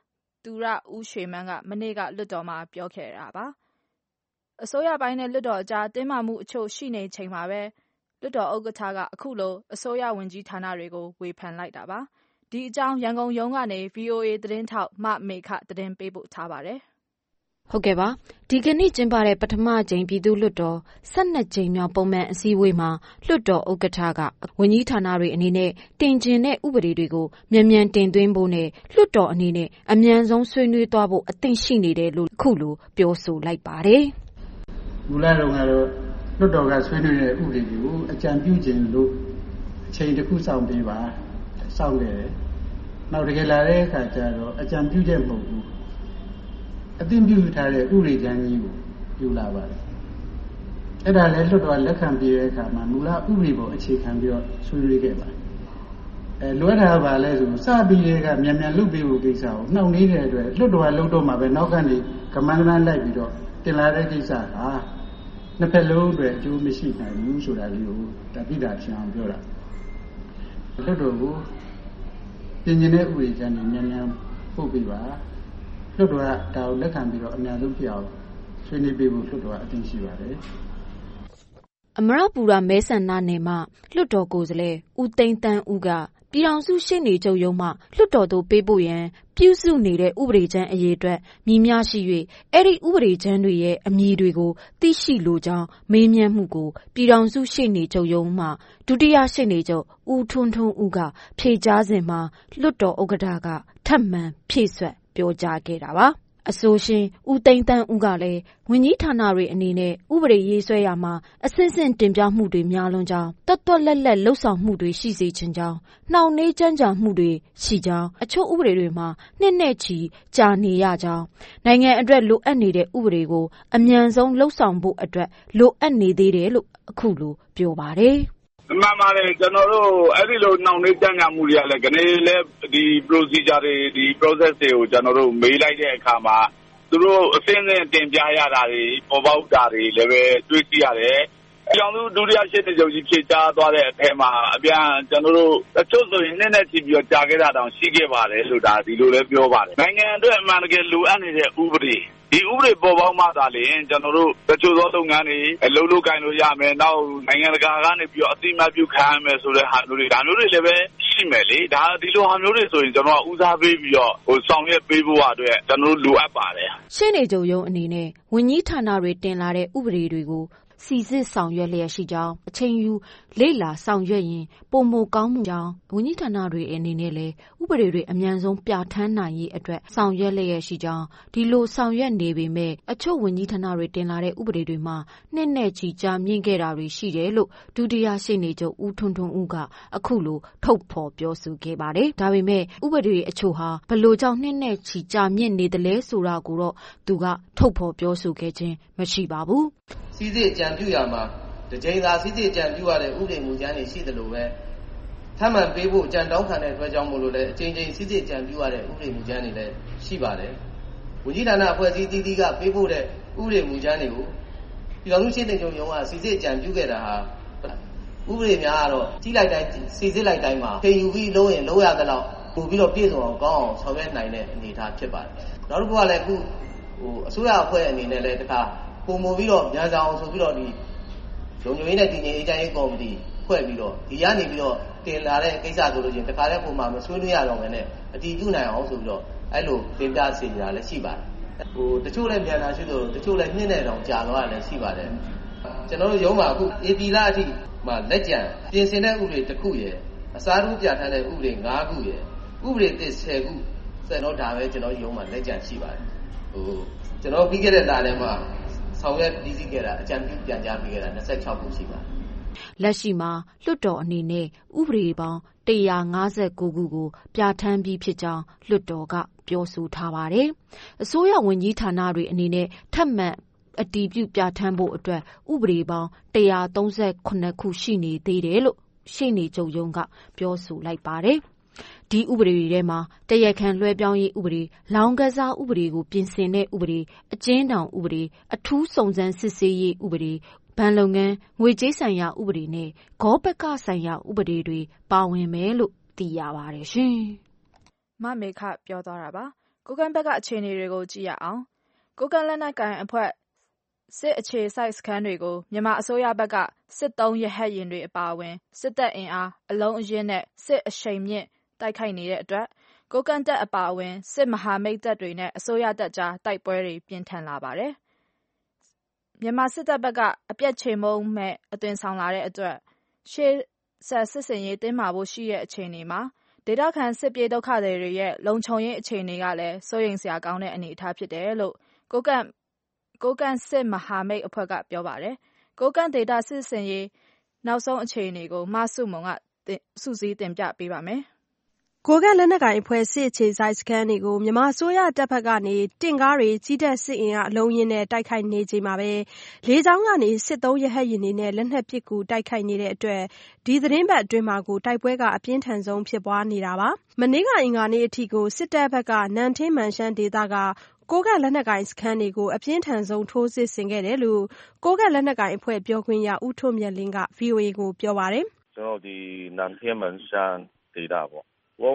သူရဦးရွှေမန်းကမနေ့ကလွှတ်တော်မှာပြောခဲ့တာပါအစိုးရပိုင်းနဲ့လွှတ်တော်အကြားတင်းမာမှုအချို့ရှိနေချိန်မှာပဲလွှတ်တော်ဥက္ကဋ္ဌကအခုလိုအစိုးရဝန်ကြီးဌာနတွေကိုဝေဖန်လိုက်တာပါဒီအကြောင်းရန်ကုန်ရုံးကနေ ဗွီအိုအေ သတင်းထောက်မမေခသတင်းပေးပို့ထားပါတယ်ဟုတ်ကဲ့ပါဒီကနေ့ကျင်းပတဲ့ပထမကြိမ်ပြည်သူ့လွှတ်တော်၁၂ကြိမ်မြောက်ပုံမှန်အစည်းအဝေးမှာလွှတ်တော်ဥက္ကဋ္ဌကဝန်ကြီးဌာနတွေအနေနဲ့တင်ကျင်တဲ့ဥပဒေတွေကိုမြန်မြန်တင်သွင်းဖို့နဲ့လွှတ်တော်အနေနဲ့အမြန်ဆုံးဆွေးနွေးသွားဖို့အသင့်ရှိနေတယ်လို့ခုလိုပြောဆိုလိုက်ပါတယ်မူလတော့ကတော့လွှတ်တော်ကဆွေးနွေးတဲ့ဥပဒေတွေကိုအကြံပြုခြင်းလို့အချိန်တစ်ခုစောင့်ပေးပါစောင့်ခဲ့တယ်နောက်တကယ်လာတဲ့အခါကျတော့အကြံပြုချက်မဟုတ်ဘူးအသိပြုထားတဲ့ဥပဒေကြမ်းကြီးကိုယူလာပါတယ်အဲ့ဒါလည်းလွှတ်တော်လက်ခံပြီးတဲ့အခါမှာမူလဥပဒေပေါ်အခြေခံပြီးတော့ဆွေးနွေးခဲ့ပါတယ်အဲလွှဲထားပါလဲဆိုစပြီးတဲ့ကမြန်မြန်လုပ်ပေးဖို့ကိစ္စကိုနှောင့်နှေးတဲ့အတွက်လွှတ်တော်ကလုပ်တော့မှပဲနောက်ကနေကမန်းကန်းလိုက်ပြီးတော့တင်လာတဲ့ကိစ္စဟာနှစ်ဖက်လုံးအတွက်အကျိုးမရှိနိုင်ဘူးဆိုတာလေးကိုတပိတာရှင်းအောင်ပြောတာလွှတ်တော်ကိုပြင်ကျင်တဲ့ဥပဒေကြမ်းကိုမြန်မြန်ပို့ပေးပါလွှတ်တော်ကဒါကိုလက်ခံပြီးတော့အများဆုံးဖြစ်အောင်ဆွေးနွေးပေးဖို့လွှတ်တော်ကအသင့်ရှိပါတယ်အမရပူရမဲဆန္ဒနယ်မှလွှတ်တော်ကိုယ်စားလှယ်ဦးသိန်းတန်းဦးကပြည်ထောင်စုရှေ့နေချုပ်ရုံးမှလွှတ်တော်သို့ပေးပို့ရန်ပြုစုနေတဲ့ဥပဒေကြမ်းအရေးအတွက်မြည်များရှိ၍အဲ့ဒီဥပဒေကြမ်းတွေရဲ့အမည်တွေကိုသိရှိလိုကြောင်းမေးမြန်းမှုကိုပြည်ထောင်စုရှေ့နေချုပ်ရုံးမှဒုတိယရှေ့နေချုပ်ဦးထွန်းထွန်းဦးကဖြေကြားစဉ်မှာလွှတ်တော်ဥက္ကဋ္ဌကထပ်မံဖြည့်ဆွတ်ပြောကြားခဲ့တာပါအဆိုရှင်ဦးသိန်းတန်းဦးကလည်းဝန်ကြီးဌာနတွေအနေနဲ့ဥပဒေရေးဆွဲရမှာအဆင့်ဆင့်တင်ပြမှုတွေများလွန်းကြောင်းတွတ်တွတ်လက်လက်လှုပ်ဆောင်မှုတွေရှိစေချင်ကြောင်းနှောင့်နှေးကြမ်းကြမ်းမှုတွေရှိကြောင်းအချို့ဥပဒေတွေမှာနှစ်နဲ့ချီကြာနေရကြောင်းနိုင်ငံအတွက်လိုအပ်နေတဲ့ဥပဒေကိုအမြန်ဆုံးလှုပ်ဆောင်ဖို့အတွက်လိုအပ်နေသေးတယ်လို့အခုလိုပြောပါတယ်အမှန်ပါတယ်ကျွန်တော်တို့အဲ့ဒီလိုနှောင့်နှေးကြမ်းကြမ်းမှုတွေကလည်းကနေလဲဒီ procedure တွေဒီ process တွေကိုကျွန်တော်တို့မေးလိုက်တဲ့အခါမှာသူတို့အစင်းစင်းတင်ပြရတာတွေပေါ်ပေါက်တာတွေလည်းပဲတွေးကြည့်ရတယ်။ကျောင်းသူဒုတိယရှင်းနေကြကြီးဖြေချသွားတဲ့အထက်မှာအပြန်ကျွန်တော်တို့အချို့ဆိုရင်နှစ်နဲ့ချီပြီးတော့ကြာခဲ့တာတောင်ရှိခဲ့ပါတယ်လို့ဒါဒီလိုလည်းပြောပါတယ်။နိုင်ငံအတွက်အမှန်တကယ်လိုအပ်နေတဲ့ဥပဒေဒီဥပဒေပေါ်ပေါက်မှသာလေကျွန်တော်တို့တချို့သောလုပ်ငန်းတွေအလုပ်လုပ်ကိုင်လို့ရမယ်နောက်နိုင်ငံတကာကနေပြီးတော့အသိအမှတ်ပြုခံရမယ်ဆိုတဲ့ဟာမျိုးတွေဒါမျိုးတွေလည်းပဲရှိမယ်လေဒါဒီလိုဟာမျိုးတွေဆိုရင်ကျွန်တော်ကဦးစားပေးပြီးတော့ဟိုဆောင်ရွက်ပေးဖို့အတွက်ကျွန်တော်တို့လိုအပ်ပါတယ်ရှင်းနေကြုံရုံအနေနဲ့ဝန်ကြီးဌာနတွေတင်လာတဲ့ဥပဒေတွေကိုစီစစ်ဆောင်ရွက်လျက်ရှိကြောင်းအချိန်ယူလေ့လာဆောင်ရွက်ရင်ပုံမကောင်းမှုကြောင်းဝန်ကြီးဌာနတွေအနေနဲ့လည်းဥပဒေတွေအမြန်ဆုံးပြဋ္ဌာန်းနိုင်ရေးအတွက်ဆောင်ရွက်လျက်ရှိကြောင်းဒီလိုဆောင်ရွက်နေပေမဲ့အချို့ဝန်ကြီးဌာနတွေတင်လာတဲ့ဥပဒေတွေမှာနှစ်နဲ့ချီကြာမြင့်ခဲ့တာတွေရှိတယ်လို့ဒုတိယရှေ့နေချုပ်ဦးထွန်းထွန်းဦးကအခုလိုထုတ်ဖော်ပြောဆိုခဲ့ပါတယ်ဒါပေမဲ့ဥပဒေတွေအချို့ဟာဘလို့ကြောင့်နှစ်နဲ့ချီကြာမြင့်နေတယ်လဲဆိုတာကိုတော့သူကထုတ်ဖော်ပြောဆိုခဲ့ခြင်းမရှိပါဘူးစီစစ်ကြံပြုရမှာတကြိမ်သာစီစစ်ကြံပြုရတဲ့ဥပဒေမူကြမ်းတွေရှိသလိုပဲထပ်မံပေးဖို့ကြံတောင်းခံတဲ့အတွက်ကြောင့်မို့လို့လည်းအကြိမ်ကြိမ်စီစစ်ကြံပြုရတဲ့ဥပဒေမူကြမ်းတွေလည်းရှိပါတယ်။ဝန်ကြီးဌာနအဖွဲ့အစည်းတည်တည်ကပေးဖို့တဲ့ဥပဒေမူကြမ်းတွေကိုပြည်တော်စုရှင်းတဲ့ကြုံရုံကစီစစ်ကြံပြုခဲ့တာဟာဥပဒေများကတော့ကြီးလိုက်တိုင်းစီစစ်လိုက်တိုင်းမှာချိန်ယူပြီးလုံးရင်လုံးရသလောက်ပို့ပြီးတော့ပြည့်စုံအောင်ကောင်းအောင်ဆောင်ရွက်နိုင်တဲ့အနေအထားဖြစ်ပါတယ်။နောက်တစ်ခုကလည်းအခုဟိုအစိုးရအဖွဲ့အနေနဲ့လည်းတခါပုံမပြီးတော့မြန်ဆောင်ဆိုပြီးတော့ဒီလုံခြုံရေးနဲ့တည်ငြိမ်အေးချမ်းရေးကော်မတီဖွဲ့ပြီးတော့ဒီရနေပြီးတော့တင်လာတဲ့ကိစ္စဆိုလို့ချင်းတခါတည်းပုံမှန်မဆွေးနွေးရတော့မယ်နဲ့အတီးပြုနိုင်အောင်ဆိုပြီးတော့အဲ့လိုတင်ပြစီနေတာလည်းရှိပါတယ်ဟိုတချို့လည်းမြန်တာရှိသလိုတချို့လည်းနှင်းနဲ့တောင်ကြာတော့လည်းရှိပါတယ်ကျွန်တော်တို့ရုံးမှာအခု အေ ပီ လအထိမှလက်ကျန်ပြင်ဆင်တဲ့ဥပဒေတစ်ခုရယ်အစားထိုးပြဋ္ဌာန်းတဲ့ဥပဒေ၅ခုရယ်ဥပဒေသစ်၁၀ခုစက်တော့ဒါပဲကျွန်တော်ရုံးမှာလက်ကျန်ရှိပါတယ်ဟိုကျွန်တော်ပြီးခဲ့တဲ့လထဲမှာဆောင်ရွက်ပြီးစီးခဲ့တာအကြံပြုပြန်ကြားပေးခဲ့တာ၂၆ခုရှိပါတယ်လက်ရှိမှာလွှတ်တော်အနေနဲ့ဥပဒေပေါင်း၁၅၉ခုကိုပြဋ္ဌာန်းပြီးဖြစ်ကြောင်းလွှတ်တော်ကပြောဆိုထားပါတယ်။အစိုးရဝန်ကြီးဌာနတွေအနေနဲ့ထပ်မံအတည်ပြုပြဋ္ဌာန်းဖို့အတွက်ဥပဒေပေါင်း၁၃၇ခုရှိနေသေးတယ်လို့ရှေ့နေချုပ်ရုံးကပြောဆိုလိုက်ပါတယ်။ဒီဥပဒေတွေထဲမှာတရားခံလွှဲပြောင်းရေးဥပဒေ၊လောင်းကစားဥပဒေကိုပြင်ဆင်တဲ့ဥပဒေ၊အကျဉ်းထောင်ဥပဒေ၊အထူးစုံစမ်းစစ်ဆေးရေးဥပဒေ၊ဘဏ်လုပ်ငန်းငွေကြေးဆိုင်ရာဥပဒေနဲ့ဂောပကဆိုင်ရာဥပဒေတွေပါဝင်မယ်လို့သိရပါတယ်ရှင်။မမေခပြောသွားတာပါ။ကိုကန့်ဘက်ကအခြေအနေတွေကိုကြည့်ရအောင်ကိုကန့်လက်နက်ကိုင်အဖွဲ့စစ်အခြေစိုက်စခန်းတွေကိုမြန်မာအစိုးရဘက်ကစစ်သုံးရဟတ်ယာဉ်တွေအပါအဝင်စစ်တပ်အင်အားအလုံးအရင်းနဲ့စစ်အရှိန်မြင့်တိုက်ခိုက်နေတဲ့အတွက်ကိုကန့်တပ်အပါအဝင်စစ်မဟာမိတ်တပ်တွေနဲ့အစိုးရတပ်ကြားတိုက်ပွဲတွေပြင်းထန်လာပါတယ်။မြန်မာစစ်တပ်ဘက်ကအပြတ်ချေမှုန်းမဲ့အသွင်ဆောင်လာတဲ့အတွက်ရှေ့ဆက်စစ်စင်ရေးတင်းမာဖို့ရှိတဲ့အခြေအနေမှာဒေသခံစစ်ပြေးဒုက္ခသည်တွေရဲ့လုံခြုံရေးအခြေအနေကလည်းစိုးရိမ်စရာကောင်းတဲ့အနေအထားဖြစ်တယ်လို့ကိုကန့်ကိုကန့်စစ်မဟာမိတ်အဖွဲ့ကပြောပါတယ်။ကိုကန့်ဒေသစစ်စင်ရေးနောက်ဆုံးအခြေအနေကိုမဆုမွန်ကစုစည်းတင်ပြပေးပါမယ်။ကိုကန့်လက်နက်ကိုင်အဖွဲ့စစ်အခြေစိုက်စခန်းတွေကိုမြန်မာအစိုးရတပ်ဘက်ကနေတင့်ကားတွေကြီးတက်စစ်အင်အားအလုံးရင်းနဲ့တိုက်ခိုက်နေချိန်မှာပဲလေကြောင်းကနေစစ်သုံးရဟတ်ယာဉ်တွေနဲ့လက်နက်ပစ်ကူတိုက်ခိုက်နေတဲ့အတွက်ဒီသတင်းပတ်အတွင်းမှာကိုတိုက်ပွဲကအပြင်းထန်ဆုံးဖြစ်ပွားနေတာပါ။မနေ့ကအင်္ဂါနေ့အထိကိုစစ်တပ်ဘက်ကနန်ထင်းမန်ရှမ်းဒေသကကိုကန့်လက်နက်ကိုင်စခန်းတွေကိုအပြင်းထန်ဆုံးထိုးစစ်ဆင်ခဲ့တယ်လို့ကိုကန့်လက်နက်ကိုင်အဖွဲ့ပြောခွင့်ရဦးထွန်းမြတ်လင်းက ဗွီအိုအေ ကိုပြောပါတယ်။ကျွန်တော်ဒီနန်ထင်းမန်ရှမ်းဒေသပေါ့one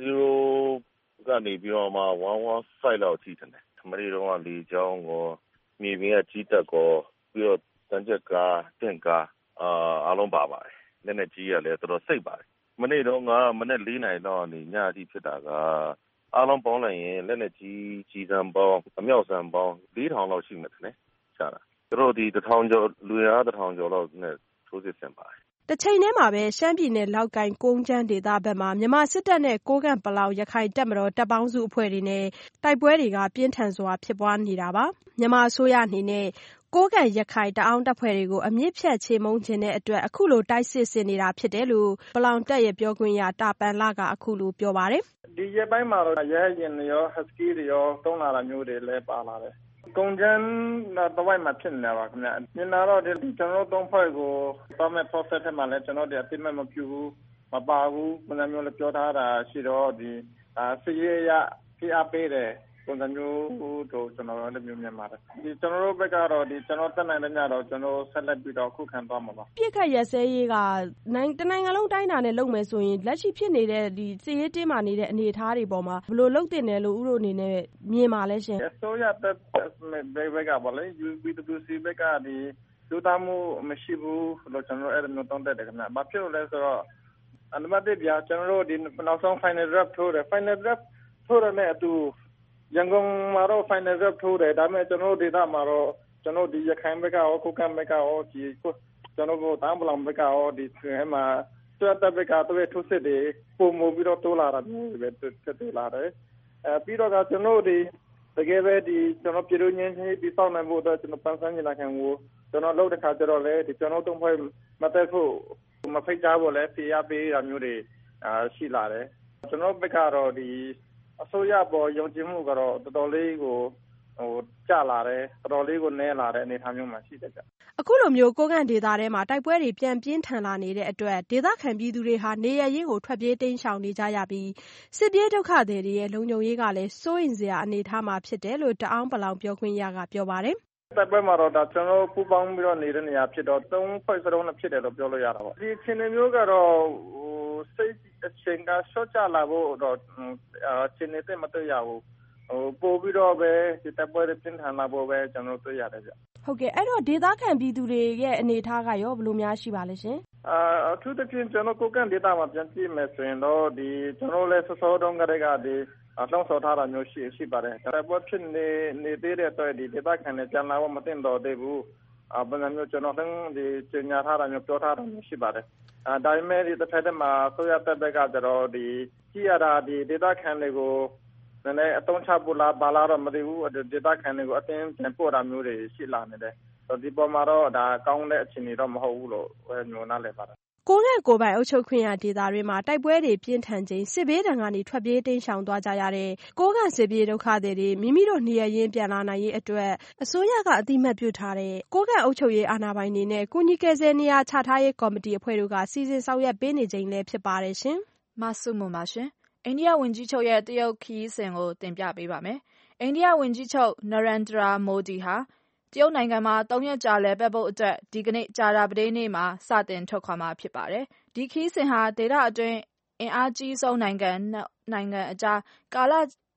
tenကနေပြီးတော့မှone fifteenလောက်ထိတယ်။မနေ့တုန်းကလေကြောင်းကိုမြေပြင်ကကြီးတက်ကိုပြီးတော့တန်ချက်ကားတင့်ကားအာအလုံးပါပါတယ်။လက်နဲ့ကြီးရလဲတော်တော်စိတ်ပါတယ်။မနေ့တုန်းကမနေ့၄နာရီလောက်ကနေညအထိဖြစ်တာကအားလုံးပေါင်းလိုက်ရင်လက်နဲ့ကြီးကြီးစံပေါင်းအမြောက်စံပေါင်း၄ထောင်လောက်ရှိမှတယ်။ရှာတာ။တို့ဒီတစ်ထောင်ကျော်လူရတစ်ထောင်ကျော်လောက်နဲ့ထိုးစစ်ဆင်ပါတယ်။တချိန်ထဲမှာပဲရှမ်းပြည်နယ်လောက်ကိုင်ကုန်းချမ်းဒေသဘက်မှာမြန်မာစစ်တပ်နဲ့ကိုကန့်ပလောင်ရခိုင်တပ်မတော်တပ်ပေါင်းစုအဖွဲ့တွေနဲ့တိုက်ပွဲတွေကပြင်းထန်စွာဖြစ်ပွားနေတာပါ။မြန်မာအစိုးရအနေနဲ့ကိုကန့်ရခိုင်တအောင်းတပ်ဖွဲ့တွေကိုအမြင့်ဖြတ်ချေမှုန်းခြင်းတဲ့အတွက်အခုလိုတိုက်စစ်ဆင်နေတာဖြစ်တယ်လို့ပလောင်တပ်ရဲ့ပြောခွင့်ရတာပန်လကအခုလိုပြောပါတယ်။ဒီရက်ပိုင်းမှာတော့ရဟရင်ရောဟစကီတွေရောတုံးလာတာမျိုးတွေလည်းပါလာတယ်။ကုန်းချမ်းတဝိုက်မှာဖြစ်နေတာပါခင်ဗျ။မြင်လာတော့ဒီကျွန်တော်တို့သုံးဖွဲ့ကိုသွားမဲ့ process ထဲမှာလည်းကျွန်တော်တို့အသိမဲ့မပြုဘူးမပါဘူးဘယ်လိုမျိုးလဲပြောထားတာရှိတော့ဒီစစ်ရေးရဖိအားပေးတယ်ပုံစံမျိုးတို့ကျွန်တော်လည်းမျိုးမြင်ပါတယ်ဒီကျွန်တော်တို့ဘက်ကတော့ဒီကျွန်တော်တက်နိုင်တဲ့ညတော့ကျွန်တော်ဆက်လက်ပြီးတော့ခုခံသွားမှာပါပြစ်ခတ်ရစဲရေးကနိုင်တနိုင်ငံလုံးတိုင်းတာနဲ့လုပ်မယ်ဆိုရင်လက်ရှိဖြစ်နေတဲ့ဒီစစ်ရေးတင်းမာနေတဲ့အနေအထားတွေပေါ်မှာဘယ်လိုလုပ်တင်တယ်လို့ဥတို့အနေနဲ့မြင်ပါလဲရှင်အစိုးရတက်ဘက်ကပါလေ U B W C ဘက်ကဒီလူသားမှုမရှိဘူးလို့ကျွန်တော်အဲ့လိုမျိုးတောင်းတတယ်ခင်ဗျဘာဖြစ်လို့လဲဆိုတော့အနမတေပြကျွန်တော်တို့ဒီနောက်ဆုံး final draft ထိုးတယ် final draft ထိုးရတဲ့အတူရန်ကုန်မှာတော့ final draft ထိုးတယ်ဒါပေမဲ့ကျွန်တော်တို့ဒေသမှာတော့ကျွန်တော်ဒီရခိုင်ဘက်ကရောကိုကန့်ဘက်ကရောဒီကျွန်တော်တို့တန်းပလောင်ဘက်ကရောဒီအဲမှာစွတ်တပ်ဘက်ကတော့ထိုးစစ်တွေပုံမပြီးတော့တိုးလာတာမျိုးပဲတိုးလာတယ်အဲပြီးတော့ကကျွန်တော်ဒီတကယ်ပဲဒီကျွန်တော်ပြည်သူညင်းချင်းဒီပေါက်နိုင်ဖို့တော့ကျွန်တော်ပန်းစမ်းနေတာခံကိုကျွန်တော်လုပ်တဲ့ခါကျတော့လေဒီကျွန်တော်တုံးဖွဲ့မတက်ဖို့မဖိတ်ကြားဖို့လဲဖိအားပေးတာမျိုးတွေအာရှိလာတယ်ကျွန်တော်ဘက်ကတော့ဒီအစိုးရပေါ်ယုံကြည်မှုကတော့တော်တော်လေးကိုဟိုကျလာတယ်တော်တော်လေးကိုနည်းလာတဲ့အနေအထားမျိုးမှာရှိတယ်ကြအခုလိုမျိုးကိုကန့်ဒေသထဲမှာတိုက်ပွဲတွေပြန်ပြင်းထန်လာနေတဲ့အတွက်ဒေသခံပြည်သူတွေဟာနေရရင်းကိုထွက်ပြေးတိမ်းရှောင်နေကြရပြီးစစ်ပြေးဒုက္ခသည်တွေရဲ့လုံခြုံရေးကလည်းစိုးရိမ်စရာအနေအထားမှာဖြစ်တယ်လို့တအောင်းပလောင်ပြောခွင့်ရကပြောပါတယ်တိုက်ပွဲမှာတော့ဒါကျွန်တော်ပူပေါင်းပြီးတော့နေတဲ့နေရာဖြစ်တော့သုံးဖွဲ့စလုံးနဲ့ဖြစ်တယ်လို့ပြောလို့ရတာပေါ့ဒီချင်းတွေမျိုးကတော့ဟိုစိတ်အချိန်ကရှော့ချလာဖို့တော့အချင်းနဲ့မတွေ့ရဘူးဟိုပို့ပြီးတော့ပဲဒီတိုက်ပွဲတွေပြင်းထန်လာဖို့ပဲကျွန်တော်တွေ့ရတယ်ဗျဟုတ်ကဲ့အဲ့တော့ဒေသခံပြည်သူတွေရဲ့အနေအထားကရောဘယ်လိုများရှိပါလဲရှင်အာအထူးသဖြင့်ကျွန်တော်ကိုကန့်ဒေသမှာပြန်ကြည့်မယ်ဆိုရင်တော့ဒီကျွန်တော်လည်းစောစောတုန်းကတည်းကဒီအလောင်းစောထားတာမျိုးရှိရှိပါတယ်တိုက်ပွဲဖြစ်နေနေသေးတဲ့အတွက်ဒီဒေသခံတွေပြန်လာဖို့မတင်တော့သေးဘူးအဘယ်လိုမျိုးကျွန်တော်လည်းဒီကျညာထားတာမျိုးပြောထားတာမျိုးရှိပါတယ်အဲဒါပေမဲ့ဒီတစ်ဖက်တည်းမှာဆိုရတဲ့ဘက်ကကျတော့ဒီကြည့်ရတာဒီဒေသခံတွေကိုနည်းနည်းအတုံးချပူလာပါလာတော့မသိဘူးဒေသခံတွေကိုအတင်းပြန်ပို့တာမျိုးတွေရှိလာနေတယ်ဒီပေါ်မှာတော့ဒါကောင်းတဲ့အခြေအနေတော့မဟုတ်ဘူးလို့ညွှန်နားလည်ပါတယ်ကိုကန့်ကိုပိုင်အုပ်ချုပ်ခွင့်ရဒေသတွေမှာတိုက်ပွဲတွေပြင်းထန်ခြင်းစစ်ဘေးဒဏ်ကနေထွက်ပြေးတိမ်းရှောင်သွားကြရတဲ့ကိုကန့်စစ်ပြေးဒုက္ခသည်တွေမိမိတို့နေရရင်းပြန်လာနိုင်ရေးအတွက်အစိုးရကအတိမတ်ပြုထားတဲ့ကိုကန့်အုပ်ချုပ်ရေးအာဏာပိုင်တွေနဲ့ကုညီကယ်ဆယ်နေရာချထားရေးကော်မတီအဖွဲ့တို့ကစီစဉ်ဆောင်ရွက်ပေးနေခြင်းလည်းဖြစ်ပါတယ်ရှင်မဆုမွန်ပါရှင်အိန္ဒိယဝန်ကြီးချုပ်ရဲ့တရုတ်ခရီးစဉ်ကိုတင်ပြပေးပါမယ်အိန္ဒိယဝန်ကြီးချုပ်နရန်ဒရာမိုဒီဟာတရုတ်နိုင်ငံမှာသုံးရက်ကြာလည်ပတ်ဖို့အတွက်ဒီကနေ့ကြာသပတေးနေ့မှာစတင်ထွက်ခွာမှာဖြစ်ပါတယ်။ဒီခရီးစဉ်ဟာဒေသအတွင်းအင်အားကြီးဆုံးနိုင်ငံနိုင်ငံအကြားကာလ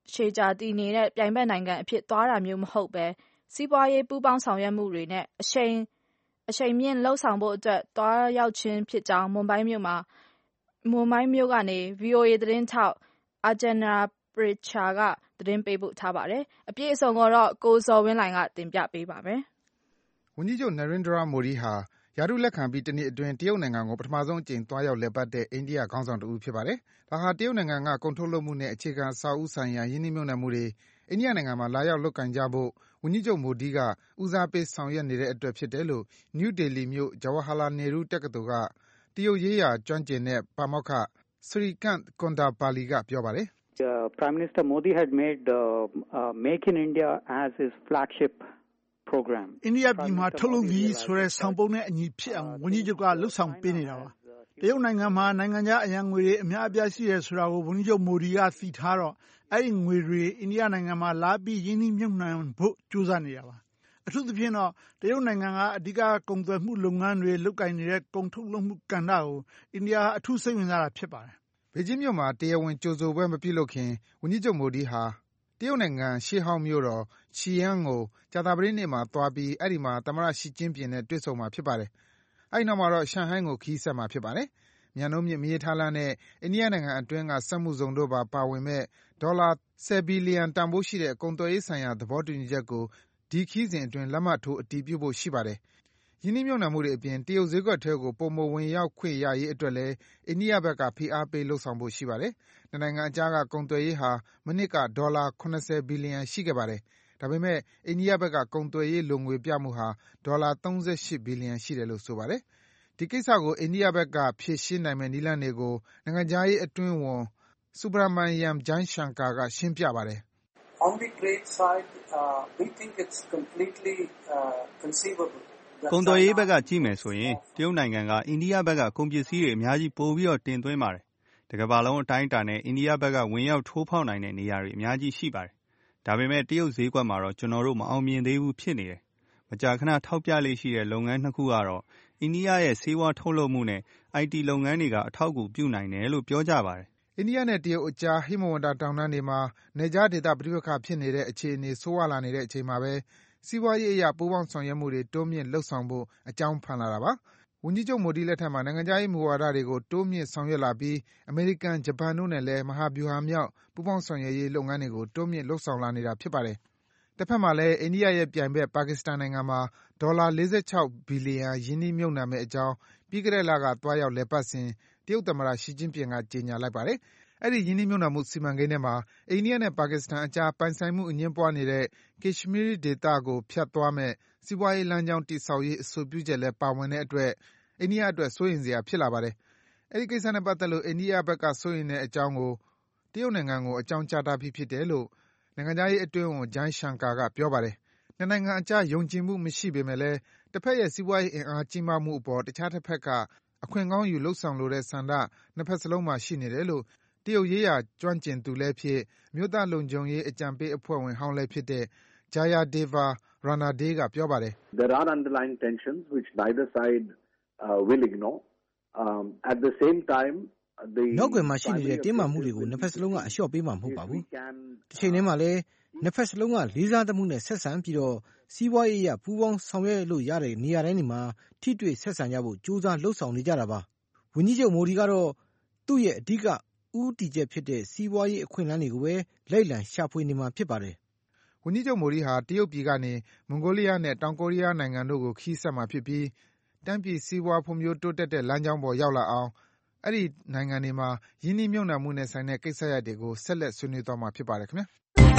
ရှေ့ကြာတည်နေတဲ့ပြိုင်ဘက်နိုင်ငံအဖြစ်သွားတာမျိုးမဟုတ်ပဲစီးပွားရေးပူးပေါင်းဆောင်ရွက်မှုတွေနဲ့အရှိန်အရှိန်မြင့်လှုပ်ဆောင်ဖို့အတွက်သွားရောက်ခြင်းဖြစ်ကြောင်းမွန်ဘိုင်းမြို့မှာမွန်ဘိုင်းမြို့ကနေ ဗွီအိုအေ သတင်းထောက်အာဂျန်နာပရချာကသတင်းပေးပို့ထားပါတယ်။အပြည့်အစုံကတော့ကိုဇော်ဝင်းလှိုင်ကတင်ပြပေးပါမယ်။ဝန်ကြီးချုပ်နရင်ဒရာမိုဒီဟာရာထူးလက်ခံပြီးတနှစ်အတွင်းတရုတ်နိုင်ငံကိုပထမဆုံးအကြိမ်သွားရောက်လည်ပတ်တဲ့အိန္ဒိယခေါင်းဆောင်တဦးဖြစ်ပါတယ်။ဒါဟာတရုတ်နိုင်ငံကကုန်ထုတ်လုပ်မှုနဲ့အခြေခံအဆောက်အဦဆိုင်ရာရင်းနှီးမြှုပ်နှံမှုတွေအိန္ဒိယနိုင်ငံမှာလာရောက်လုပ်ကိုင်ကြဖို့ဝန်ကြီးချုပ်မိုဒီကဦးစားပေးဆောင်ရွက်နေတဲ့အတွက်ဖြစ်တယ်လို့နယူးဒေလီမြို့ဂျဝဟလာနေရူးတက္ကသိုလ်ကတရုတ်ရေးရာကျွမ်းကျင်တဲ့ပါမောက္ခ Srikant Kondapalli ကပြောပါတယ်။ Prime Minister Modi had made uh, uh, Make in India as his flagship program. အိန္ဒိယပြည်မှာထုတ်လုပ်ပြီးဆိုတဲ့ဆောင်ပုဒ်နဲ့အညီဖြစ်အောင်ဝန်ကြီးချုပ်ကလှုပ်ဆောင်ပေးနေတာပါ။တရုတ်နိုင်ငံမှာနိုင်ငံခြားအရန်ငွေတွေအများအပြားရှိတယ်ဆိုတာကိုဝန်ကြီးချုပ်မိုဒီကသိထားတော့အဲ့ဒီငွေတွေအိန္ဒိယနိုင်ငံမှာလာပြီးရင်းနှီးမြှုပ်နှံဖို့ကြိုးစားနေတာပါ။အထူးသဖြင့်တော့တရုတ်နိုင်ငံကအဓိကကုန်သွယ်မှုလုပ်ငန်းတွေလုပ်ကိုင်နေတဲ့ကုန်ထုတ်လုပ်မှုကဏ္ဍကိုအိန္ဒိယအထူးစိတ်ဝင်စားတာဖြစ်ပါတယ်။ဘေကျင်းမြို့မှာတရားဝင်ကြိုဆိုပွဲမပြုလုပ်ခင်ဝန်ကြီးချုပ်မိုဒီဟာတရုတ်နိုင်ငံရှေးဟောင်းမြို့တော်ချီယန်းကိုကြာသပတေးနေ့မှာသွားပြီးအဲ့ဒီမှာသမ္မတရှီကျင်းပင်နဲ့တွေ့ဆုံမှာဖြစ်ပါတယ်။အဲ့ဒီနောက်မှာတော့ရှန်ဟိုင်းကိုခီးဆက်မှာဖြစ်ပါတယ်။မြန်နှုန်းမြင့်မီးထားလမ်းနဲ့အိန္ဒိယနိုင်ငံအတွင်းကစက်မှုဇုံတို့ပါပါဝင်မဲ့ဒေါ်လာဆယ်ဘီလီယံတန်ဖိုးရှိတဲ့ကုန်သွယ်ရေးဆိုင်ရာသဘောတူညီချက်ကိုဒီခီးစဉ်အတွင်းလက်မှတ်ထိုးအတည်ပြုဖို့ရှိပါတယ်။ရင်းနှီးမြှုပ်နှံမှုတွေအပြင်တရုတ်ဈေးကွက်ထဲကိုပုံမဝင်ရောက်ခွင့်ရရေးအတွက်လည်းအိန္ဒိယဘက်ကဖိအားပေးလှုပ်ဆောင်ဖို့ရှိပါတယ်။နှစ်နိုင်ငံအကြားကကုန်သွယ်ရေးဟာမနှစ်ကဒေါ်လာခုနှစ်ဆယ်ဘီလီယံရှိခဲ့ပါတယ်။ဒါပေမဲ့အိန္ဒိယဘက်ကကုန်သွယ်ရေးလိုငွေပြမှုဟာဒေါ်လာသုံးဆယ့်ရှစ်ဘီလီယံရှိတယ်လို့ဆိုပါတယ်။ဒီကိစ္စကိုအိန္ဒိယဘက်ကဖြေရှင်းနိုင်မယ့်နည်းလမ်းတွေကိုနိုင်ငံခြားရေးအတွင်းဝန် Subramanyam Jaishankar ကရှင်းပြပါတယ်။ On the trade side, uh, we think it's completely uh, conceivable. ကုန်သွယ်ရေးဘက်ကကြည့်မယ်ဆိုရင်တရုတ်နိုင်ငံကအိန္ဒိယဘက်ကကုန်ပစ္စည်းတွေအများကြီးပို့ပြီးတော့တင်သွင်းပါတယ်။တကမ္ဘာလုံးအတိုင်းအတာနဲ့အိန္ဒိယဘက်ကဝင်ရောက်ထိုးဖောက်နိုင်တဲ့နေရာတွေအများကြီးရှိပါတယ်။ဒါပေမဲ့တရုတ်ဈေးကွက်မှာတော့ကျွန်တော်တို့မအောင်မြင်သေးဘူးဖြစ်နေတယ်။မကြာခဏထောက်ပြလေးရှိတဲ့လုပ်ငန်းနှစ်ခုကတော့အိန္ဒိယရဲ့ဆေးဝါးထုတ်လုပ်မှုနဲ့ အိုင်တီ လုပ်ငန်းတွေကအထောက်အကူပြုနိုင်တယ်လို့ပြောကြပါတယ်။အိန္ဒိယနဲ့တရုတ်အကြားဟိမဝန္တာတောင်တန်းတွေမှာနယ်ခြားဒေသပဋိပက္ခဖြစ်နေတဲ့အခြေအနေဆိုးဝါးလာနေတဲ့အချိန်မှာပဲစီးပွားရေးအရပူးပေါင်းဆောင်ရွက်မှုတွေတိုးမြင့်လုပ်ဆောင်ဖို့အကြောင်းဖန်လာတာပါ။ဝန်ကြီးချုပ်မိုဒီလက်ထက်မှာနိုင်ငံခြားရေးမူဝါဒတွေကိုတိုးမြင့်ဆောင်ရွက်လာပြီးအမေရိကန်၊ဂျပန်တို့နဲ့လည်းမဟာဗျူဟာမြောက်ပူးပေါင်းဆောင်ရွက်ရေးလုပ်ငန်းတွေကိုတိုးမြင့်လုပ်ဆောင်လာနေတာဖြစ်ပါတယ်။တစ်ဖက်မှာလည်းအိန္ဒိယရဲ့ပြိုင်ဘက်ပါကစ္စတန်နိုင်ငံမှာဒေါ်လာလေးဆယ့်ခြောက်ဘီလီယံရင်းနှီးမြှုပ်နှံမယ့်အကြောင်းပြီးခဲ့တဲ့လကသွားရောက်လည်ပတ်စဉ်တရုတ်သမ္မတရှီကျင်းပင်ကကြေညာလိုက်ပါတယ်။အဲ့ဒီရင်းနှီးမြှုပ်နှံမှုစီမံကိန်းထဲမှာအိန္ဒိယနဲ့ပါကစ္စတန်အကြားပိုင်ဆိုင်မှုအငြင်းပွားနေတဲ့ကက်ရှ်မီးရီးဒေသကိုဖြတ်သွားမယ့်စီးပွားရေးလမ်းကြောင်းတည်ဆောက်ရေးအဆိုပြုချက်လည်းပါဝင်တဲ့အတွက်အိန္ဒိယအတွက်စိုးရိမ်စရာဖြစ်လာပါတယ်။အဲ့ဒီကိစ္စနဲ့ပတ်သက်လို့အိန္ဒိယဘက်ကစိုးရိမ်တဲ့အကြောင်းကိုတရုတ်နိုင်ငံကိုအကြောင်းကြားထားပြီးဖြစ်တယ်လို့နိုင်ငံခြားရေးအတွင်းဝန် Jaishankar ကပြောပါတယ်။နှစ်နိုင်ငံအကြားယုံကြည်မှုမရှိပေမဲ့လည်းတစ်ဖက်ရဲ့စီးပွားရေးအင်အားကြီးမားမှုအပေါ်တခြားတစ်ဖက်ကအခွင့်ကောင်းယူလုပ်ဆောင်လိုတဲ့ဆန္ဒနှစ်ဖက်စလုံးမှာရှိနေတယ်လို့တရုတ်ရေးရာကျွမ်းကျင်သူလည်းဖြစ်အမျိုးသားလုံခြုံရေးအကြံပေးအဖွဲ့ဝင်ဟောင်းလည်းဖြစ်တဲ့ Jayadeva Ranade ကပြောပါတယ်။ There are underlying tensions which neither side uh, will ignore. Um, at the same time the နောက်ကွယ်မှာရှိနေတဲ့တင်းမာမှုတွေကိုနှစ်ဖက်စလုံးကအလျှော့ပေးမှာမဟုတ်ပါဘူး။တစ်ချိန်တည်းမှာလည်းနှစ်ဖက်စလုံးကလေးစားသမှုနဲ့ဆက်ဆံပြီးတော့စီးပွားရေးအရပူးပေါင်းဆောင်ရွက်လို့ရတဲ့နေရာတိုင်းမှာထိတွေ့ဆက်ဆံကြဖို့ကြိုးစားလှုပ်ဆောင်နေကြတာပါ။ဝန်ကြီးချုပ်မိုဒီကတော့သူ့ရဲ့အဓိကဦးတည်ချက်ဖြစ်တဲ့စီးပွားရေးအခွင့်အလမ်းတွေကိုပဲလိုက်လံရှာဖွေနေမှာဖြစ်ပါတယ်။ဝန်ကြီးချုပ်မိုဒီဟာတရုတ်ပြည်ကနေမွန်ဂိုလီးယားနဲ့တောင်ကိုရီးယားနိုင်ငံတို့ကိုခီးဆက်မှာဖြစ်ပြီးတိုင်းပြည်စီးပွားဖွံ့ဖြိုးတိုးတက်တဲ့လမ်းကြောင်းပေါ်ရောက်လာအောင်အဲ့ဒီနိုင်ငံတွေမှာရင်းနှီးမြှုပ်နှံမှုနဲ့ဆိုင်တဲ့ကိစ္စရပ်တွေကိုဆက်လက်ဆွေးနွေးသွားမှာဖြစ်ပါတယ်ခင်ဗျာ။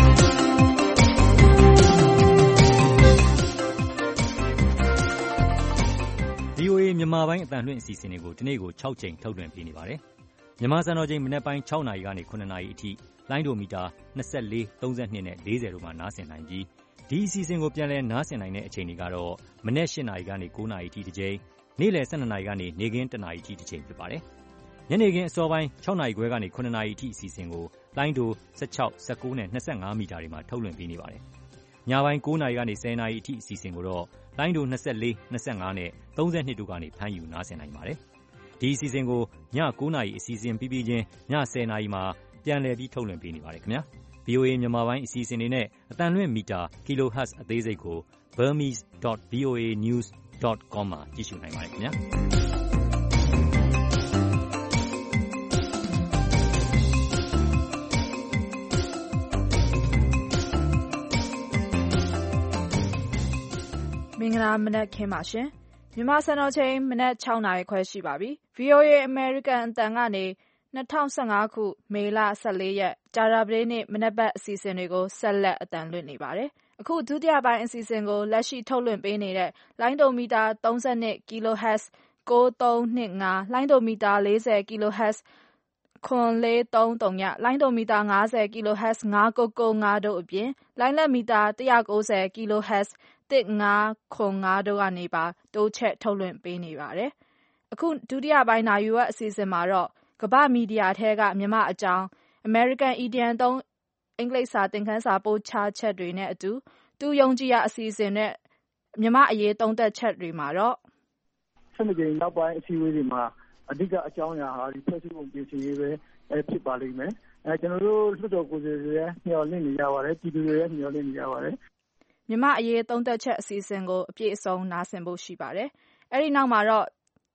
ဗွီအိုအေ မြန်မာပိုင်းအသံလွှင့်အစီအစဉ်တွေကိုဒီနေ့ကို၆ကြိမ်ထုတ်လွှင့်ပေးနေပါတယ်။မြန်မာစံတော်ချိန်မနက်ပိုင်း၆နာရီကနေ၇နာရီအထိလိုင်းဒိုမီတာ၂၄၊၃၂နဲ့၄၀တို့မှာနားဆင်နိုင်ပြီးဒီအစီအစဉ်ကိုပြန်လည်နားဆင်နိုင်တဲ့အချိန်တွေကတော့မနက်၈နာရီကနေ၉နာရီအထိတစ်ကြိမ်နေ့လယ်၁၂နာရီကနေနေ့ခင်း၁နာရီအထိတစ်ကြိမ်ဖြစ်ပါတယ်။ညနေခင်းအစောပိုင်း၆နာရီခွဲကနေ၇နာရီအထိအစီအစဉ်ကိုလိုင်းဒို၁၆၊၁၉နဲ့၂၅မီတာတွေမှာထုတ်လွှင့်ပေးနေပါတယ်။ညပိုင်း၉နာရီကနေ၁၀နာရီအထိအစီအစဉ်ကိုတော့လိုင်းဒို၂၄၊၂၅နဲ့၃၂တို့ကနေဖမ်းယူနားဆင်နိုင်ပါတယ်။ဒီအစီအစဉ်ကိုည၉နာရီအစီအစဉ်ပြီးပြီးချင်းည၁၀နာရီမှာပြန်လည်ပြီးထုတ်လွှင့်ပေးနေပါတယ်ခင်ဗျာ။ဗွီအိုအေ မြန်မာပိုင်းအစီအစဉ်တွေနဲ့အသံလွှင့်မီတာ kilohertz အသေးစိတ်ကို burmese dot v o a news dot com မှာကြည့်ရှုနိုင်ပါတယ်ခင်ဗျာမင်္ဂလာမနက်ခင်းပါရှင်မြန်မာစံတော်ချိန်မနက်၆နာရီခွဲရှိပါပြီ ဗွီအိုအေ American အသံကနေ၂၀၁၅ခုမေလ၁၄ရက်ကြာသပတေးနေ့မနက်ဘက်အစီအစဉ်တွေကိုဆက်လက်အသံလွှင့်နေပါတယ်အခုဒုတိယပိုင်းအစီအစဉ်ကိုလက်ရှိထုတ်လွှင့်ပေးနေတဲ့လိုင်းဒိုမီတာ၃၂ kilohertz ၉၃၂၅လိုင်းဒိုမီတာ၄၀ kilohertz ခွန်၄၃၃ညလိုင်းဒိုမီတာ၅၀ kilohertz ၅၉၉၅တို့အပြင်လိုင်းလက်မီတာ၁၉၀ kilohertz ၁၅ခွန်၅တို့ကနေပါတိုးချက်ထုတ်လွှင့်ပေးနေပါတယ်အခုဒုတိယပိုင်းနာယူဝက်အစီအစဉ်မှာတော့ကမ္ဘာမီဒီယာထဲကမြန်မာအကြောင်း American Idiom သုံးအင်္ဂလိပ်စာသင်ခန်းစာပို့ချချက်တွေနဲ့အတူသူယုံကြည်ရာအစီအစဉ်နဲ့မြန်မာအရေးသုံးသက်ချက်တွေမှာတော့ဆက်မကြိမ်နောက်ပိုင်းအစည်းအဝေးတွေမှာအဓိကအကြောင်းအရာဟာဒီဖွဲ့စည်းပုံပြင်ဆင်ရေးပဲဖြစ်ပါလိမ့်မယ်အဲကျွန်တော်တို့လွှတ်တော်ကိုယ်စားလှယ်တွေမျှော်လင့်နေကြပါတယ်ပြည်သူတွေမျှော်လင့်နေကြပါတယ်မြန်မာအရေးသုံးသက်ချက်အစီအစဉ်ကိုအပြည့်အစုံနားဆင်ဖို့ရှိပါတယ်အဲဒီနောက်မှာတော့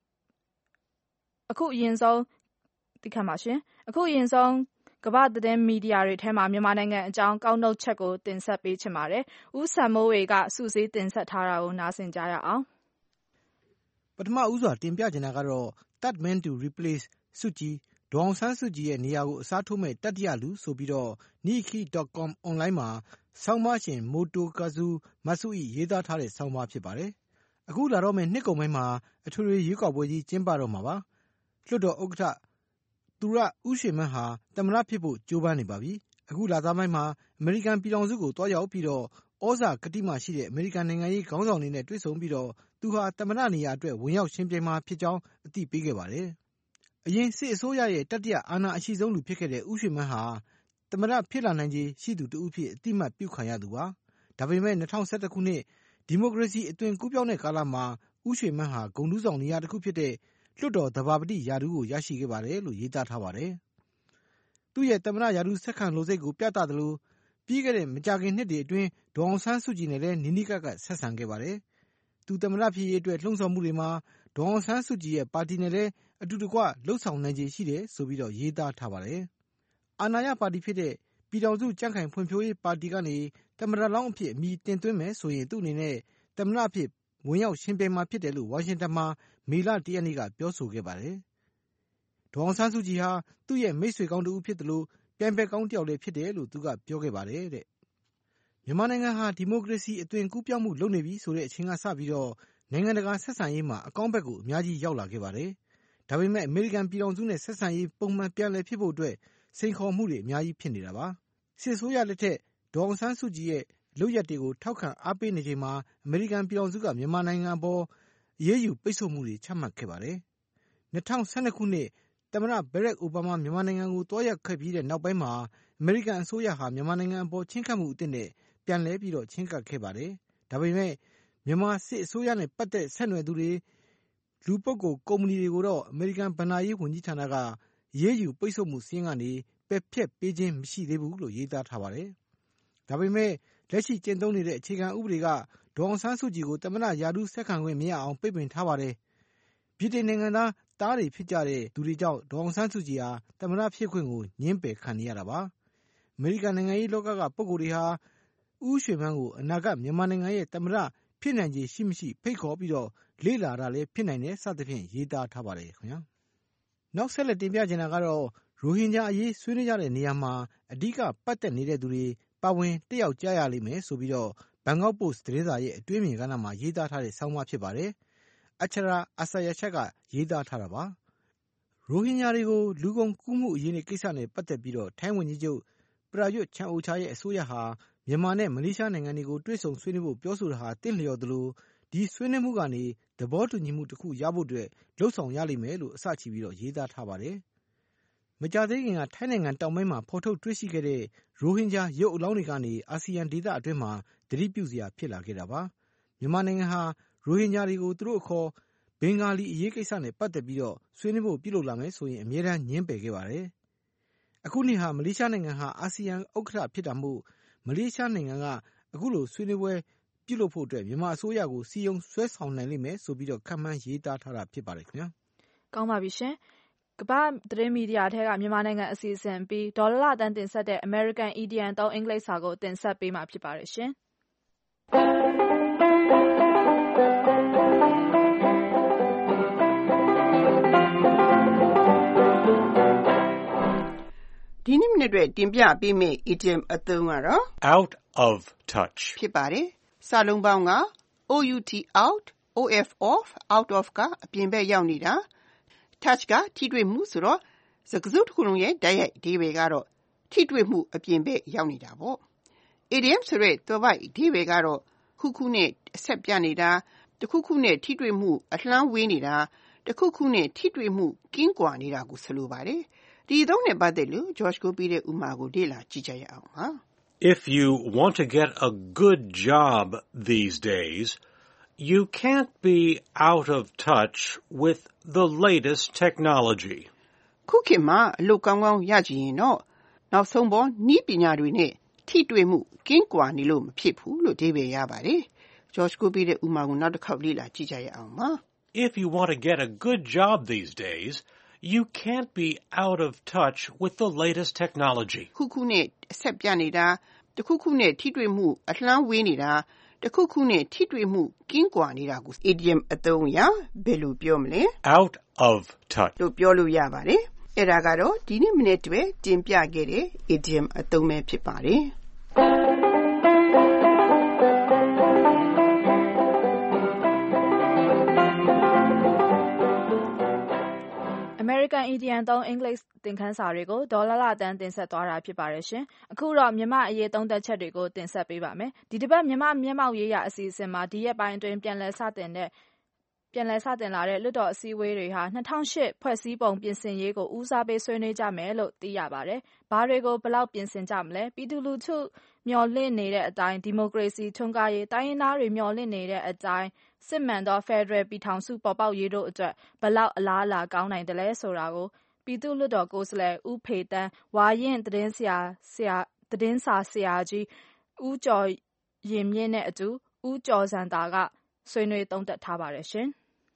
အခုအရင်ဆုံးသိခံပါရှင်အခုအရင်ဆုံးကမ္ဘာသတင်းမီဒီယာတွေထဲမှာမြန်မာနိုင်ငံအကြောင်းကောက်နှုတ်ချက်ကိုတင်ဆက်ပေးချင်ပါတယ်ဦးစံမိုးဝေကစုစည်းတင်ဆက်ထားတာကိုနားဆင်ကြရအောင်ပထမဦးစွာတင်ပြချင်တာကတော့ Third Man to Replace စုကြည်ဒေါအောင်ဆန်းစုကြည်ရဲ့နေရာကိုအစားထိုးမဲ့တတိယလူဆိုပြီးတော့ Nikkei dot com online မှာဆောင်းပါးရှင် Motokazu Matsui ရေးသားထားတဲ့ဆောင်းပါးဖြစ်ပါတယ်အခုလာတော့မယ့်နှစ်ကုန်ပိုင်းမှာအထွေထွေရွေးကောက်ပွဲကြီးကျင်းပတော့မှာပါလွှတ်တော်ဥက္ကဋ္ဌသူရဦးရွှေမန်းဟာသမ္မတဖြစ်ဖို့ကြိုးပမ်းနေပါပြီအခုလသားပိုင်းမှာအမေရိကန်ပြည်ထောင်စုကိုတွားရောက်ပြီးတော့ဩဇာကတိမရှိတဲ့အမေရိကန်နိုင်ငံရေးခေါင်းဆောင်တွေနဲ့တွေ့ဆုံပြီးတော့သူဟာသမ္မတနေရာအတွက်ဝင်ရောက်ရှင်ပြိုင်မှာဖြစ်ကြောင်းအသိပေးခဲ့ပါတယ်အရင်စစ်အစိုးရရဲ့တတိယအာဏာအရှိဆုံးလူဖြစ်ခဲ့တဲ့ဦးရွှေမန်းဟာသမ္မတဖြစ်လာနိုင်ခြေရှိသူတဦးဖြစ်အတိမတ်ပြုခံရသူပါဒါပေမဲ့၂၀၁၁ခုနှစ်ဒီမိုကရေစီအသွင်ကူးပြောင်းတဲ့ကာလမှာဦးရွှေမန်းဟာဂုဏ်ထူးဆောင်နေရာတစ်ခုဖြစ်တဲ့လွှတ်တော်သဘာပတိရာထူးကိုရရှိခဲ့ပါတယ်လို့ရေးသားထားပါတယ်သူ့ရဲ့သမ္မတရာထူးဆက်ခံလိုစိတ်ကိုပြသသလိုပြီးခဲ့တဲ့မကြာခင်နှစ်တွေအတွင်းဒေါအောင်ဆန်းစုကြည်နဲ့လည်းနီးနီးကပ်ကပ်ဆက်ဆံခဲ့ပါတယ်သူသမ္မတဖြစ်ရေးအတွက်လှုံ့ဆော်မှုတွေမှာဒေါအောင်ဆန်းစုကြည်ရဲ့ပါတီနဲ့လည်းအတူတကွလှုပ်ဆောင်နိုင်ခြေရှိတယ်ဆိုပြီးတော့ရေးသားထားပါတယ်အာဏာရပါတီဖြစ်တဲ့ပြည်ထောင်စုကြံ့ခိုင်ဖွံ့ဖြိုးရေးပါတီကနေသမ္မတလောင်းအဖြစ်အမည်တင်သွင်းမယ်ဆိုရင်သူ့အနေနဲ့သမ္မတအဖြစ်ဝင်ရောက်ရှင်ပြိုင်မှာဖြစ်တယ်လို့ဝါရှင်တန်မှာမေလတရက်နေ့ကပြောဆိုခဲ့ပါတယ်ဒေါအောင်ဆန်းစုကြည်ဟာသူ့ရဲ့မိတ်ဆွေကောင်းတစ်ဦးဖြစ်တယ်လို့ပြိုင်ဘက်ကောင်းတစ်ယောက်လည်းဖြစ်တယ်လို့သူကပြောခဲ့ပါတယ်တဲ့မြန်မာနိုင်ငံဟာဒီမိုကရေစီအသွင်ကူးပြောင်းမှုလုပ်နေပြီဆိုတဲ့အချိန်ကစပြီးတော့နိုင်ငံတကာဆက်ဆံရေးမှာအကောင်းဘက်ကိုအများကြီးရောက်လာခဲ့ပါတယ်ဒါပေမဲ့အမေရိကန်ပြည်ထောင်စုနဲ့ဆက်ဆံရေးပုံမှန်ပြန်လည်ဖြစ်ဖို့အတွက်စိန်ခေါ်မှုတွေအများကြီးဖြစ်နေတာပါစစ်ဆိုးရလက်ထက်ဒေါအောင်ဆန်းစုကြည်ရဲ့လုပ်ရက်တွေကိုထောက်ခံအားပေးနေချိန်မှာအမေရိကန်ပြည်ထောင်စုကမြန်မာနိုင်ငံအပေါ်အရေးယူပိတ်ဆို့မှုတွေချမှတ်ခဲ့ပါတယ်၂၀၁၂ခုနှစ်သမ္မတဘရက်အိုဘားမားမြန်မာနိုင်ငံကိုတွားရောက်ခဲ့ပြီးတဲ့နောက်ပိုင်းမှာအမေရိကန်အစိုးရဟာမြန်မာနိုင်ငံအပေါ်ချင်းကပ်မှုအသစ်နဲ့ပြန်လည်ပြီးတော့ချင်းကပ်ခဲ့ပါတယ်ဒါပေမဲ့မြန်မာစစ်အစိုးရနဲ့ပတ်သက်ဆက်နွယ်သူတွေလူပုဂ္ဂိုလ်ကုမ္ပဏီတွေကိုတော့အမေရိကန်ဗဏ္ဍာရေးဝန်ကြီးဌာနကရေးယူပိတ်ဆို့မှုစည်းကနေပယ်ဖျက်ပေးခြင်းမရှိသေးဘူးလို့ရေးသားထားပါတယ်ဒါပေမဲ့လက်ရှိကျင့်သုံးနေတဲ့အခြေခံဥပဒေကဒေါအောင်ဆန်းစုကြည်ကိုသမ္မတရာထူးဆက်ခံခွင့်မရအောင်ပိတ်ပင်ထားပါတယ်ဗြိတိန်နိုင်ငံသားတားတွေဖြစ်ကြတဲ့သူတွေကြောင့်ဒေါအောင်ဆန်းစုကြည်ဟာသမ္မတဖြစ်ခွင့်ကိုညှင်းပယ်ခံနေရတာပါအမေရိကန်နိုင်ငံရေးလောကကပုဂ္ဂိုလ်တွေဟာဦးရွှေမန်းကိုအနာဂတ်မြန်မာနိုင်ငံရဲ့သမ္မတဖြစ်နိုင်ခြေရှိမရှိဖိတ်ခေါ်ပြီးတော့လေ့လာတာလည်းဖြစ်နိုင်တယ်စသဖြင့်ရေးသားထားပါတယ်ခင်ဗျာနောက်ဆက်လက်တင်ပြချင်တာကတော့ရိုဟင်ဂျာအရေးဆွေးနွေးကြတဲ့နေရာမှာအဓိကပတ်သက်နေတဲ့သူတွေပါဝင်တက်ရောက်ကြရလိမ့်မယ်ဆိုပြီးတော့ဘန်ကောက်ပို့စ်သတင်းစာရဲ့အတွင်းမြင်ကဏ္ဍမှာရေးသားထားတဲ့ဆောင်းပါးဖြစ်ပါတယ်အချရာအဆယချက်ကရေးသားထားတာပါရိုဟင်ဂျာတွေကိုလူကုန်ကူးမှုအရေးနဲ့ကိစ္စနဲ့ပတ်သက်ပြီးတော့ထိုင်းဝန်ကြီးချုပ်ပရာရွတ်ချန်အိုချာရဲ့အစိုးရဟာမြန်မာနဲ့မလေးရှားနိုင်ငံတွေကိုတွေ့ဆုံဆွေးနွေးဖို့ပြောဆိုတာဟာတင့်လျော်သလိုဒီဆွေးနွေးမှုကနေသဘောတူညီမှုတစ်ခုရဖို့အတွက်လှုံ့ဆော်ရလိမ့်မယ်လို့အစချီပြီးတော့ရေးသားထားပါတယ်မကြသေးခင်ကထိုင်းနိုင်ငံတောင်ပိုင်းမှာဖော်ထုတ်တွေ့ရှိခဲ့တဲ့ရိုဟင်ဂျာရုပ်အလောင်းတွေကနေအာဆီယံဒေသအတွင်းမှာသတိပြုစရာဖြစ်လာခဲ့တာပါမြန်မာနိုင်ငံဟာရိုဟင်ဂျာတွေကိုသူတို့အခေါ်ဘင်္ဂါလီအရေးကိစ္စနဲ့ပတ်သက်ပြီးတော့ဆွေးနွေးဖို့ပြုလုပ်လာမယ်ဆိုရင်အမြဲတမ်းညှင်းပယ်ခဲ့ပါတယ်အခုနှစ်ဟာမလေးရှားနိုင်ငံဟာအာဆီယံဥက္ကဋ္ဌဖြစ်တာမို့မလေးရှားနိုင်ငံကအခုလိုဆွေးနွေးပွဲပြုလုပ်ဖို့အတွက်မြန်မာအစိုးရကိုစီယုံဆွဲဆောင်နိုင်လိမ့်မယ်ဆိုပြီးတော့ခန့်မှန်းရေးသားထားတာဖြစ်ပါတယ်ခင်ဗျာကောင်းပါပြီရှင်ကမ္ဘာသတင်းမီဒီယာထဲကမြန်မာနိုင်ငံအစီအစဉ်ပြီးဒေါ်လာတန်တင်ဆက်တဲ့ American Idiom သုံးအင်္ဂလိပ်စာကိုတင်ဆက်ပေးမှာဖြစ်ပါတယ်ရှင်ဒီနေ့မိနစ်အတွက်တင်ပြပေးမယ့် idiom အသုံးကတော့ out of touch ဖြစ်ပါတယ်စာလုံးပေါင်းက out out of off out of ကအပြင်ဘက်ရောက်နေတာ touch ကထိတွေ့မှုဆိုတော့စကားစုတစ်ခုလုံးရဲ့တိုက်ရိုက်အဓိပ္ပာယ်ကတော့ထိတွေ့မှုအပြင်ဘက်ရောက်နေတာပေါ့ idiom ဆိုတဲ့သွယ်ဝိုက်အဓိပ္ပာယ်ကတော့ခုခုနဲ့အဆက်ပြနေတာတစ်ခုခုနဲ့ထိတွေ့မှုအလှမ်းဝေးနေတာတစ်ခုခုနဲ့ထိတွေ့မှုကင်းကွာနေတာကိုဆိုလိုပါတယ်ဒီအသုံးနဲ့ပတ်သက်လို့ George ကိုပြီးတဲ့ဥမာကိုလေ့လာကြည့်ကြရအောင်ပါ If you want to get a good job these days, you can't be out of touch with the latest technology. ခုခေတ်မှာအလုပ်ကောင်းကောင်းရကြရင်တော့နောက်ဆုံးပေါ်နည်းပညာတွေနဲ့ထိတွေ့မှုကင်းကွာနေလို့မဖြစ်ဘူးလို့အဓိပ္ပာယ်ရပါတယ် George ကိုပြီးတဲ့ဥမာကိုနောက်တစ်ခေါက်လေ့လာကြည့်ကြရအောင်ပါ If you want to get a good job these days, you can't be out of touch with the latest technology. ခုခုနဲ့အဆက်ပြနေတာတစ်ခုခုနဲ့ထိတွေ့မှုအလှမ်းဝေးနေတာတစ်ခုခုနဲ့ထိတွေ့မှုကင်းကွာနေတာကို idiom အသုံးအရဘယ်လိုပြောမလဲ out of touch လို့ပြောလို့ရပါတယ်အဲ့ဒါကတော့ဒီနေ့မိနစ်တွေတင်ပြခဲ့တဲ့ idiom အသုံးပဲဖြစ်ပါတယ် American Idiom သုံးအင်္ဂလိပ်သင်ခန်းစာတွေကိုဒေါ်လာလာတန်းတင်ဆက်သွားတာဖြစ်ပါတယ်ရှင်။အခုတော့မြန်မာအရေးသုံးသက်ချက်တွေကိုတင်ဆက်ပေးပါမယ်။ဒီတစ်ပတ်မြန်မာမျက်မှောက်ရေးရာအစီအစဉ်မှာဒီရက်ပိုင်းအတွင်းပြန်လည်စတင်တဲ့ပြန်လည်စတင်လာတဲ့လွှတ်တော်အစည်းအဝေးတွေဟာ၂၀၀၈ဖွဲ့စည်းပုံပြင်ဆင်ရေးကိုဦးစားပေးဆွေးနွေးကြမယ်လို့သိရပါတယ်။ဘာတွေကိုဘယ်လောက်ပြင်ဆင်ကြမလဲပြည်သူလူထုမျှော်လင့်နေတဲ့အတိုင်းဒီမိုကရေစီထွန်းကားရေးတိုင်းရင်းသားတွေမျှော်လင့်နေတဲ့အတိုင်းစစ်မှန်သောဖက်ဒရယ်ပြည်ထောင်စုပေါ်ပေါက်ရေးတို့အတွက်ဘယ်လောက်အလားအလာကောင်းနိုင်တယ်လဲဆိုတာကိုပြည်သူ့လွှတ်တော်ကိုယ်စားလှယ်ဦးဖေတန်းဝါရင်သတင်းဆရာဆရာသတင်းစာဆရာကြီးဦးကျော်ရင်မြင့်နဲ့အတူဦးကျော်စံတာကဆွေးနွေးသုံးသပ်ထားပါတယ်ရှင်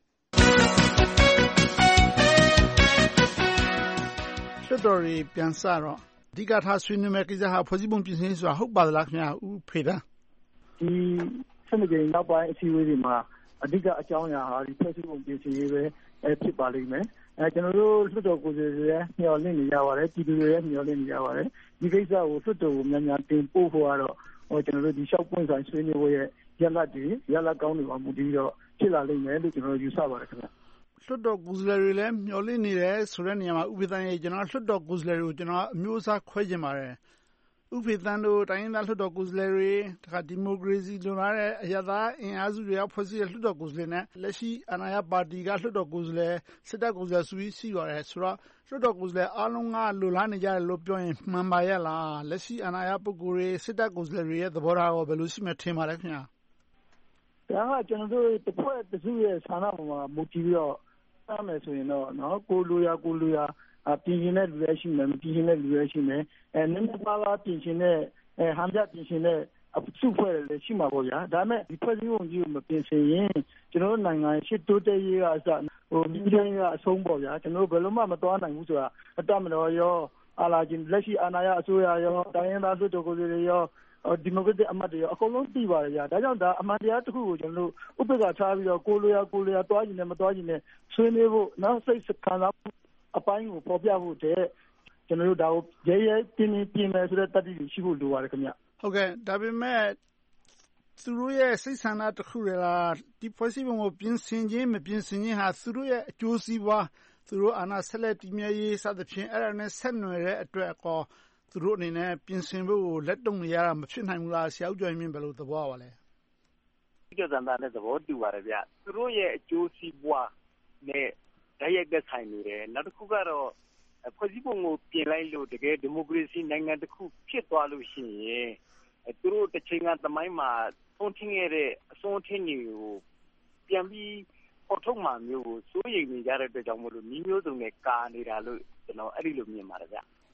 လွှတ်တော်တွေပြန်စတော့အဓိကထားဆွေးနွေးမယ့်ကိစ္စဟာဖွဲ့စည်းပုံပြင်ဆင်ရေးဆိုတာဟုတ်ပါသလားခင်ဗျာဦးဖေတန်းဒီစနစ်ကြီးနောက်ပိုင်းအစည်းအဝေးတွေမှာအဓိကအကြောင်းအရာဟာဒီဖွဲ့စည်းပုံပြင်ဆင်ရေးပဲဖြစ်ပါလိမ့်မယ်အဲကျွန်တော်တို့လွှတ်တော်ကိုယ်စားလှယ်တွေမျှော်လင့်နေကြပါတယ်ပြည်သူတွေလည်းမျှော်လင့်နေကြပါတယ်ဒီကိစ္စကိုလွှတ်တော်ကိုများများတင်ပို့ဖို့ကတော့ဟိုကျွန်တော်တို့ဒီလျှောက်ပွင့်ဆိုင်ဆွေးနွေးပွဲရဲ့ရလဒ်တွေရလဒ်ကောင်းတွေမှာမူတည်ပြီးတော့ဖြစ်လာလိမ့်မယ်လို့ကျွန်တော်ယူဆပါတယ်ခင်ဗျလွှတ်တော်ကိုယ်စားလှယ်တွေလည်းမျှော်လင့်နေတယ်ဆိုတဲ့နေရာမှာဥပဒေတိုင်းရဲ့ကျွန်တော်လွှတ်တော်ကိုယ်စားလှယ်တွေကိုကျွန်တော်အမျိုးအစားခွဲခြင်းပါတယ်ဥပဒေတန်းတို့တိုင်းရင်းသားလွှတ်တော်ကိုယ်စားလှယ်တွေတခါဒီမိုကရေစီလွန်လာတဲ့အရသာအင်အားစုတွေကဖွဲ့စည်းတဲ့လွှတ်တော်ကိုယ်စားလှယ်နဲ့လက်ရှိအာဏာရပါတီကလွှတ်တော်ကိုယ်စားလှယ်စစ်တပ်ကိုယ်စားလှယ်စုပြီးရှိပါတယ်ဆိုတော့လွှတ်တော်ကိုယ်စားလှယ်အားလုံးကလိုလားနေကြတယ်လို့ပြောရင်မှန်ပါရဲ့လားလက်ရှိအာဏာရပုဂ္ဂိုလ်တွေစစ်တပ်ကိုယ်စားလှယ်တွေရဲ့သဘောထားကိုဘယ်လိုရှိမှထင်ပါလဲခင်ဗျာဒါကကျွန်တော်တို့တစ်ဖွဲ့တစ်စုရဲ့ဆန္ဒပေါ်မှာမူတည်ပြီးတော့အားမယ်ဆိုရင်တော့နော်ကိုလိုရာကိုလိုရာအပြင်ရှင်တဲ့လူတွေရှိမယ်မပြင်ရှင်တဲ့လူတွေရှိမယ်အဲနည်းနည်းပါးပါးပြင်ရှင်တဲ့အဲဟန်ပြပြင်ရှင်တဲ့အစုဖွဲ့လည်းရှိမှာပေါ့ဗျာဒါပေမဲ့ဒီဖွဲ့စည်းပုံကြီးကိုမပြင်ဆင်ရင်ကျွန်တော်တို့နိုင်ငံရှစ်တိုးတက်ရေးကအစဟိုဒီတိုင်းကအဆုံးပေါ့ဗျာကျွန်တော်တို့ဘယ်လိုမှမသွားနိုင်ဘူးဆိုတာအတမတော်ရောအာလာချင်းလက်ရှိအာဏာရအစိုးရရောတိုင်းရင်းသားစုတို့ကိုယ်တွေရောဒီမိုကရက်တစ်အမတ်တွေရောအကုန်လုံးသိပါတယ်ဗျာဒါကြောင့်ဒါအမှန်တရားတစ်ခုကိုကျွန်တော်တို့ဥပ္ပက္ခထားပြီးတော့ကိုလိုရာကိုလိုရာတွားကျင်တယ်မတွားကျင်တယ်ဆွေးနွေးဖို့နောက်စိတ်ခံစားအပိုင်းကိုပေါ်ပြဖို့တဲ့ကျွန်တော်တို့ဒါကိုရဲရဲပြင်းပြင်းပြင်မယ်ဆိုတဲ့တတိရှိဖို့လိုပါတယ်ခင်ဗျဟုတ်ကဲ့ဒါပေမဲ့သူတို့ရဲ့စိတ်ဆန္ဒတစ်ခုတည်းလားဒီဖွဲ့စည်းပုံကိုပြင်ဆင်ခြင်းမပြင်ဆင်ခြင်းဟာသူတို့ရဲ့အကျိုးစီးပွားသူတို့အာဏာဆက်လက်တည်မြဲရေးစသဖြင့်အဲ့ဒါနဲ့ဆက်နွယ်တဲ့အတွက်ကောသူတို့အနေနဲ့ပြင်ဆင်ဖို့ကိုလက်တုံ့နေရတာမဖြစ်နိုင်ဘူးလားဆရာဦးကျော်မြင့်ဘယ်လိုသဘောပါလဲဒီကစံသားနဲ့သဘောတူပါတယ်ဗျသူတို့ရဲ့အကျိုးစီးပွားနဲ့ဓာတ်ရိုက်သက်ဆိုင်နေတယ်နောက်တစ်ခုကတော့ဖွဲ့စည်းပုံကိုပြင်လိုက်လို့တကယ်ဒီမိုကရေစီနိုင်ငံတစ်ခုဖြစ်သွားလို့ရှိရင်သူတို့တစ်ချိန်ကသမိုင်းမှာထုံးထင်းခဲ့တဲ့အစွန်းထင်းတွေကိုပြန်ပြီးပေါ်ထုတ်မှမျိုးကိုစိုးရိမ်နေကြတဲ့အတွက်ကြောင့်မို့လို့မျိုးမျိုးစုံနဲ့ကာနေတာလို့ကျွန်တော်အဲ့ဒီလိုမြင်ပါတယ်ဗျ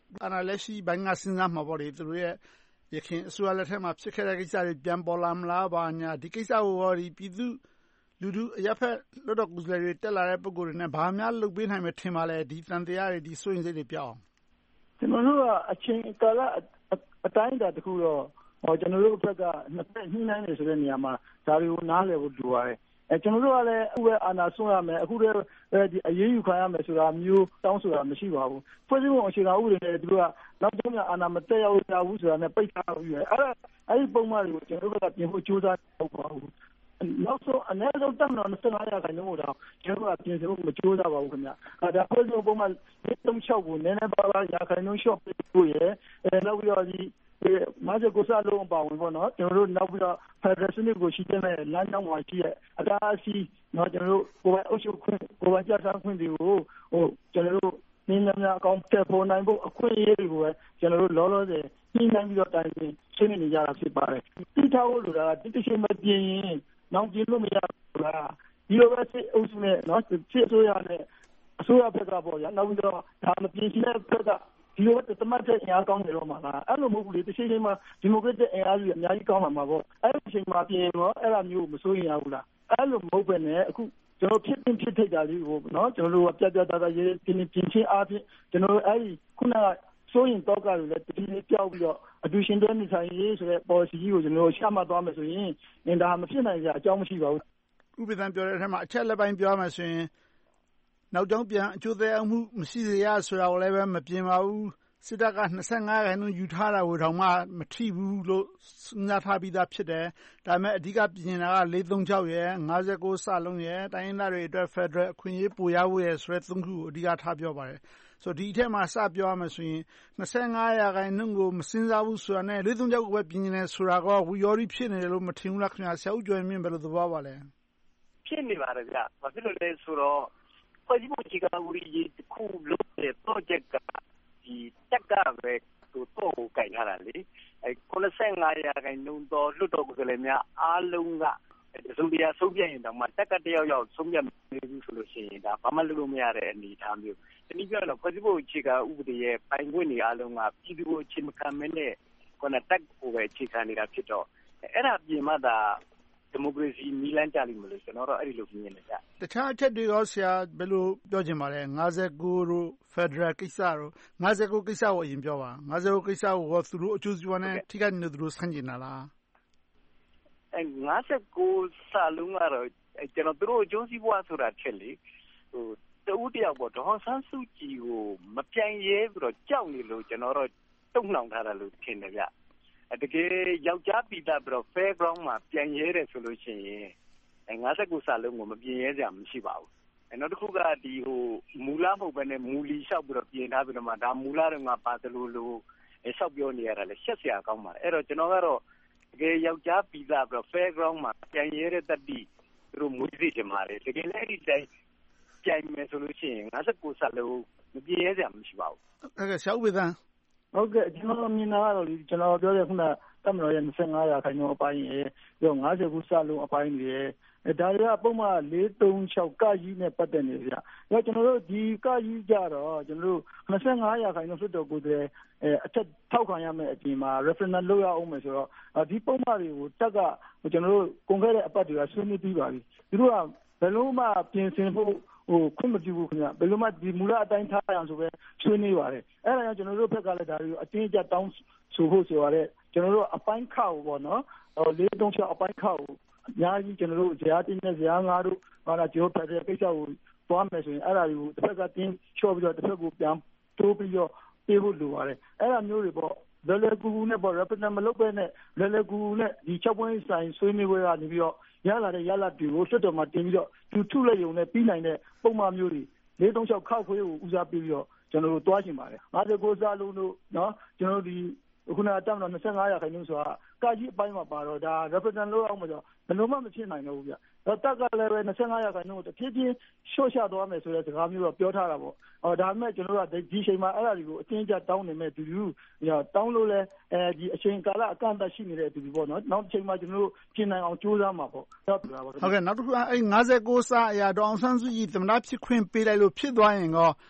အာဏာလက်ရှိဘိုင်းကစဉ်းစားမှာပေါ့လေသူတို့ရဲ့ရခိုင်အစိုးရလက်ထက်မှာဖြစ်ခဲ့တဲ့ကိစ္စတွေပြန်ပေါ်လာမလားဘာညာဒီကိစ္စကိုရောဒီပြည်သူလူထုအရက်ဖက်လွတ်တော်ကိုယ်စားလှယ်တွေတက်လာတဲ့ပုံကိုယ်တွေနဲ့ဘာများလုပ်ပေးနိုင်မယ်ထင်ပါလဲဒီတန်တရားတွေဒီစိုးရင်စိတ်တွေပြောင်းကျွန်တော်တို့ကအချိန်ကာလအတိုင်းအတာတစ်ခုတော့ဟောကျွန်တော်တို့ဘက်ကနှစ်ဖက်ညှိနှိုင်းနေဆိုတဲ့နေရာမှာဒါတွေကိုနားလည်ဖို့လိုပါတယ်အဲကျွန်တော်တို့ကလည်းအခုပဲအာဏာဆွရမယ်အခုတည်းဒီအရေးယူခံရမယ်ဆိုတာမျိုးတောင်းဆိုတာမရှိပါဘူးဖွဲ့စည်းပုံအခြေခံဥပဒေနဲ့သူတို့ကနောက်ဆုံးအာဏာမတက်ရောက်ရဘူးဆိုတာနဲ့ပိတ်ထားပြီးရအဲ့ဒါအဲ့ဒီပုံမှန်တွေကိုကျွန်တော်တို့ကပြင်ဖို့ကြိုးစားလုပ်ပါဘူးနောက်ဆုံးအနည်းဆုံးတက်မလို့နှစ်၅ရာခိုင်နှုန်းတော့ကျွန်တော်ကပြင်ဖို့မကြိုးစားပါဘူးခင်ဗျအဲဒါဖွဲ့စည်းပုံပုံမှန်လေးသုံး၆ကိုနည်းနည်းပါးပါးရာခိုင်နှုန်းလျှော့ပေးဖို့ရအဲနောက်ပြီးတော့ဒီမာဂျကိုစားလုံးပါဝင်ပေါ့နော်ကျွန်တော်တို့နောက်ပြီးတော့ Federation ကိုရှိတဲ့လမ်းကြောင်းမှာရှိတဲ့အတားအဆီးနော်ကျွန်တော်တို့ကိုယ်ပိုင်အုပ်ချုပ်ခွင့်ကိုယ်ပိုင်ကြားစားခွင့်တွေကိုဟိုကျွန်တော်တို့နည်းနည်းများအကောင့်တက်ပေါ်နိုင်ဖို့အခွင့်အရေးတွေကိုပဲကျွန်တော်တို့လောလောဆယ်ညှိနှိုင်းပြီးတော့တိုင်ပင်ဆွေးနွေးနေကြတာဖြစ်ပါတယ်တိထားဖို့လိုတာတိတိကျကျမပြင်းရင်နောက်ကျင်းလို့မရဘူးလားဒီလိုပဲစစ်အုပ်စုနဲ့နော်စစ်အစိုးရနဲ့အစိုးရဘက်ကပေါ့ရနောက်ပြီးတော့ဒါမပြင်းရှိတဲ့ဘက်ကဒီလိုတမတ်တဲ့အင်အားကောင်းနေတော့မှာလားအဲ့လိုမဟုတ်ဘူးလေတစ်ချိန်ချိန်မှာဒီမိုကရက်တစ်အင်အားကြီးအများကြီးကောင်းလာမှာပေါ့အဲ့ဒီချိန်မှာပြင်တော့အဲ့လိုမျိုးမစိုးရင်ရဘူးလားအဲ့လိုမဟုတ်ပဲနဲ့အခုကျွန်တော်ဖြစ်ဖြစ်ထိတ်တာလေးကိုနော်ကျွန်တော်တို့ပြပြတာတာရေးပြင်းပြင်းချင်းအားဖြင့်ကျွန်တော်တို့အဲ့ဒီခုနကစိုးရင်တော့ကလည်းတတိယပြောက်ပြီးတော့အတူရှင်တွဲနေဆိုင်ရေးဆိုတဲ့ policy ကြီးကိုကျွန်တော်တို့ရှာမှတ်သွားမယ်ဆိုရင်အင်ဒါမဖြစ်နိုင်ကြအကြောင်းမရှိပါဘူးဥပဒေပြောတဲ့အထက်မှာအချက်လက်ပိုင်းပြောမယ်ဆိုရင်နောက်ကြောင်းပြန်အကျိုးသက်ရောက်မှုမရှိစေရဆိုတာကိုလည်းပဲမပြင်ပါဘူးစစ်တပ်က၂၅ရာခိုင်နှုန်းယူထားတာကိုတောင်မှမထိဘူးလို့စဉ်းစားထားပြီးသားဖြစ်တယ်ဒါပေမဲ့အဓိကပြင်တာကလေးသုံး၆ရယ်၅၉စလုံးရယ်တိုင်းရင်းသားတွေအတွက် Federal အခွင့်အရေးပိုရဖို့ရယ်ဆိုတဲ့သုံးခုကိုအဓိကထားပြောပါတယ်ဆိုတော့ဒီအထက်မှာစပြောရမယ်ဆိုရင်၂၅ရာခိုင်နှုန်းကိုမစဉ်းစားဘူးဆိုတာနဲ့လေးသုံး၆ကိုပဲပြင်နေဆိုတာကဝီယော်ရီဖြစ်နေတယ်လို့မထင်ဘူးလားခင်ဗျာဆရာဦးကျော်မြင့်ဘယ်လိုသဘောပါလဲဖြစ်နေပါတယ်ဗျဘာဖြစ်လို့လဲဆိုတော့ဖွဲ့စည်းပုံအခြေခံဥပဒေကြီးတစ်ခုလုပ်တဲ့ project ကဒီတက်ကပဲသူတော့ကိုကြိုင်ထားတာလေအဲ၉၅ရာခိုင်နှုန်းသောလွတ်တော်ကိုယ်စားလှယ်များအားလုံးကသုံးပြဆုံးပြရင်တော့မှတက်ကတယောက်ယောက်ဆုံးပြနေဘူးဆိုလို့ရှိရင်ဒါဘာမှလုပ်လို့မရတဲ့အနေအထားမျိုးဒီနည်းပြောတော့ဖွဲ့စည်းပုံအခြေခံဥပဒေရဲ့ပိုင်ခွင့်တွေအားလုံးကပြည်သူကိုအခြေခံမနဲ့ခုနတက်ကိုပဲအခြေခံနေတာဖြစ်တော့အဲ့ဒါပြင်မှသာဒီမိုကရေစီမီလန်းကြလိမ့်မယ်လို့ကျွန်တော်တော့အဲ့ဒီလိုမြင်နေကြတခြားအချက်တွေရောဆရာဘယ်လိုပြောချင်ပါလဲ၅၉တို့ Federal ကိစ္စတို့၅၉ကိစ္စကိုအရင်ပြောပါ၅၉ကိစ္စကိုရောသူတို့အကျိုးစီးပွားနဲ့ထိခိုက်နေသူတို့ဆန့်ကျင်တာလားအဲ၅၉စာလုံးကတော့ကျွန်တော်တို့အကျိုးစီးပွားဆိုတာထက်လေဟိုတဦးတယောက်ပေါ့ဒေါ်ဆန်းစုကြည်ကိုမပြိုင်ရဲပြီးတော့ကြောက်နေလို့ကျွန်တော်တော့တုံ့နှောင်ထားတာလို့ထင်တယ်ဗျတကယ်ယောက်ျားပြည်သားပြီးတော့ fair ground မှာပြန်ရဲတယ်ဆိုလို့ရှိရင်၅၉စာလုံးကိုမပြင်ရဲကြမရှိပါဘူးအဲနောက်တစ်ခုကဒီဟိုမူလမဟုတ်ဘဲနဲ့မူလီလျှောက်ပြီးတော့ပြင်ထားပြီးတော့မှဒါမူလတော့ငါပါတယ်လို့လို့လျှောက်ပြောနေရတာလေရှက်စရာကောင်းပါတယ်အဲ့တော့ကျွန်တော်ကတော့တကယ်ယောက်ျားပြည်သားပြီးတော့ fair ground မှာပြန်ရဲတဲ့တတိသူတို့မူသိချင်ပါတယ်တကယ်လည်းအဲ့ဒီတိုင်းပြန်မယ်ဆိုလို့ရှိရင်၅၉စာလုံးမပြင်ရဲကြမရှိပါဘူးဟုတ်ကဲ့ဆရာဦးဝေသန်းဟုတ်ကဲ့ကျွန်တော်မြင်တာကတော့ကျွန်တော်ပြောတဲ့ခုနတမတော်ရဲ့၂၅ရာခိုင်နှုန်းအပိုင်းရယ်ပြီးတော့၅၉စလုံးအပိုင်းတွေရယ်ဒါတွေကပုံမှန်လေးသုံး၆ကကြီးနဲ့ပတ်သက်နေကြ။ဒါကျွန်တော်တို့ဒီကကြီးကြတော့ကျွန်တော်တို့၂၅ရာခိုင်နှုန်းဖြစ်တော့ကိုယ်တည်းအဲအထက်ထောက်ခံရမယ့်အပြင်မှာ referendum လုပ်ရအောင်မယ်ဆိုတော့ဒီပုံမှန်တွေကိုတက်ကကျွန်တော်တို့ကုန်ခဲ့တဲ့အပတ်တွေကဆွေးနွေးပြီးပါပြီ။သူတို့ကဘယ်လုံးမှပြင်ဆင်ဖို့ဟိုခွင့်မပြုဘူးခင်ဗျဘယ်လိုမှဒီမူလအတိုင်းထားရအောင်ဆိုပဲဆွေးနွေးပါတယ်အဲ့ဒါကြောင့်ကျွန်တော်တို့ဘက်ကလည်းဒါတွေကိုအတင်းအကျပ်တောင်းဆိုဖို့ဆိုရတဲ့ကျွန်တော်တို့အပိုင်းခါကိုပေါ့နော်ဟိုလေးသုံးချက်အပိုင်းခါကိုအများကြီးကျွန်တော်တို့ဇာတိနဲ့ဇာငါတို့ဟာလာဂျိုဖက်တဲ့ကိစ္စကိုသွားမယ်ဆိုရင်အဲ့ဒါတွေကိုတစ်ဖက်ကတင်းချော့ပြီးတော့တစ်ဖက်ကိုပြန်တိုးပြီးတော့ပြေးဖို့လိုပါတယ်အဲ့ဒါမျိုးတွေပေါ့လွယ်လွယ်ကူကူနဲ့ပေါ့ represent မလုပ်ပဲနဲ့လွယ်လွယ်ကူကူနဲ့ဒီချက်ပွင့်ဆိုင်ဆွေးနွေးပွဲကနေပြီးတော့ရလာတဲ့ရလာတွေကိုစစ်တော်မှာတင်ပြီးတော့သူထုလိုက်ရုံနဲ့ပြီးနိုင်တဲ့ပုံမှန်မျိုးတွေလေးသုံး၆ခောက်ခွေးကိုဦးစားပေးပြီးတော့ကျွန်တော်တို့တွားချင်ပါတယ်၅၉စားလုံးတို့နော်ကျွန်တော်တို့ဒီခုနကတက်မတော့၂၅ရာခိုင်နှုန်းဆိုတာကာကြီးအပိုင်းမှာပါတော့ဒါ represent လုပ်အောင်မဆိုဘယ်လိုမှမဖြစ်နိုင်တော့ဘူးဗျ။တက်ကလည်းပဲ၂၅ရာခိုင်နှုန်းကိုတဖြည်းဖြည်းရှော့ချသွားမယ်ဆိုတဲ့စကားမျိုးတော့ပြောထားတာပေါ့။အော်ဒါပေမဲ့ကျွန်တော်တို့ကဒီချိန်မှာအဲ့ဒါတွေကိုအတင်းကျပ်တောင်းနေမဲ့သူလူတောင်းလို့လဲအဲဒီအချိန်ကာလအကန့်အသတ်ရှိနေတဲ့သူတွေပေါ့နော်။နောက်တစ်ချိန်မှာကျွန်တော်တို့ပြင်နိုင်အောင်ကြိုးစားမှာပေါ့။ဟုတ်ပါဘူး။ဟုတ်ကဲ့နောက်တစ်ခုအဲ၅၉စာအရာဒေါအောင်ဆန်းစုကြည်သမ္မတဖြစ်ခွင့်ပေးလိုက်လို့ဖြစ်သွားရင်ကော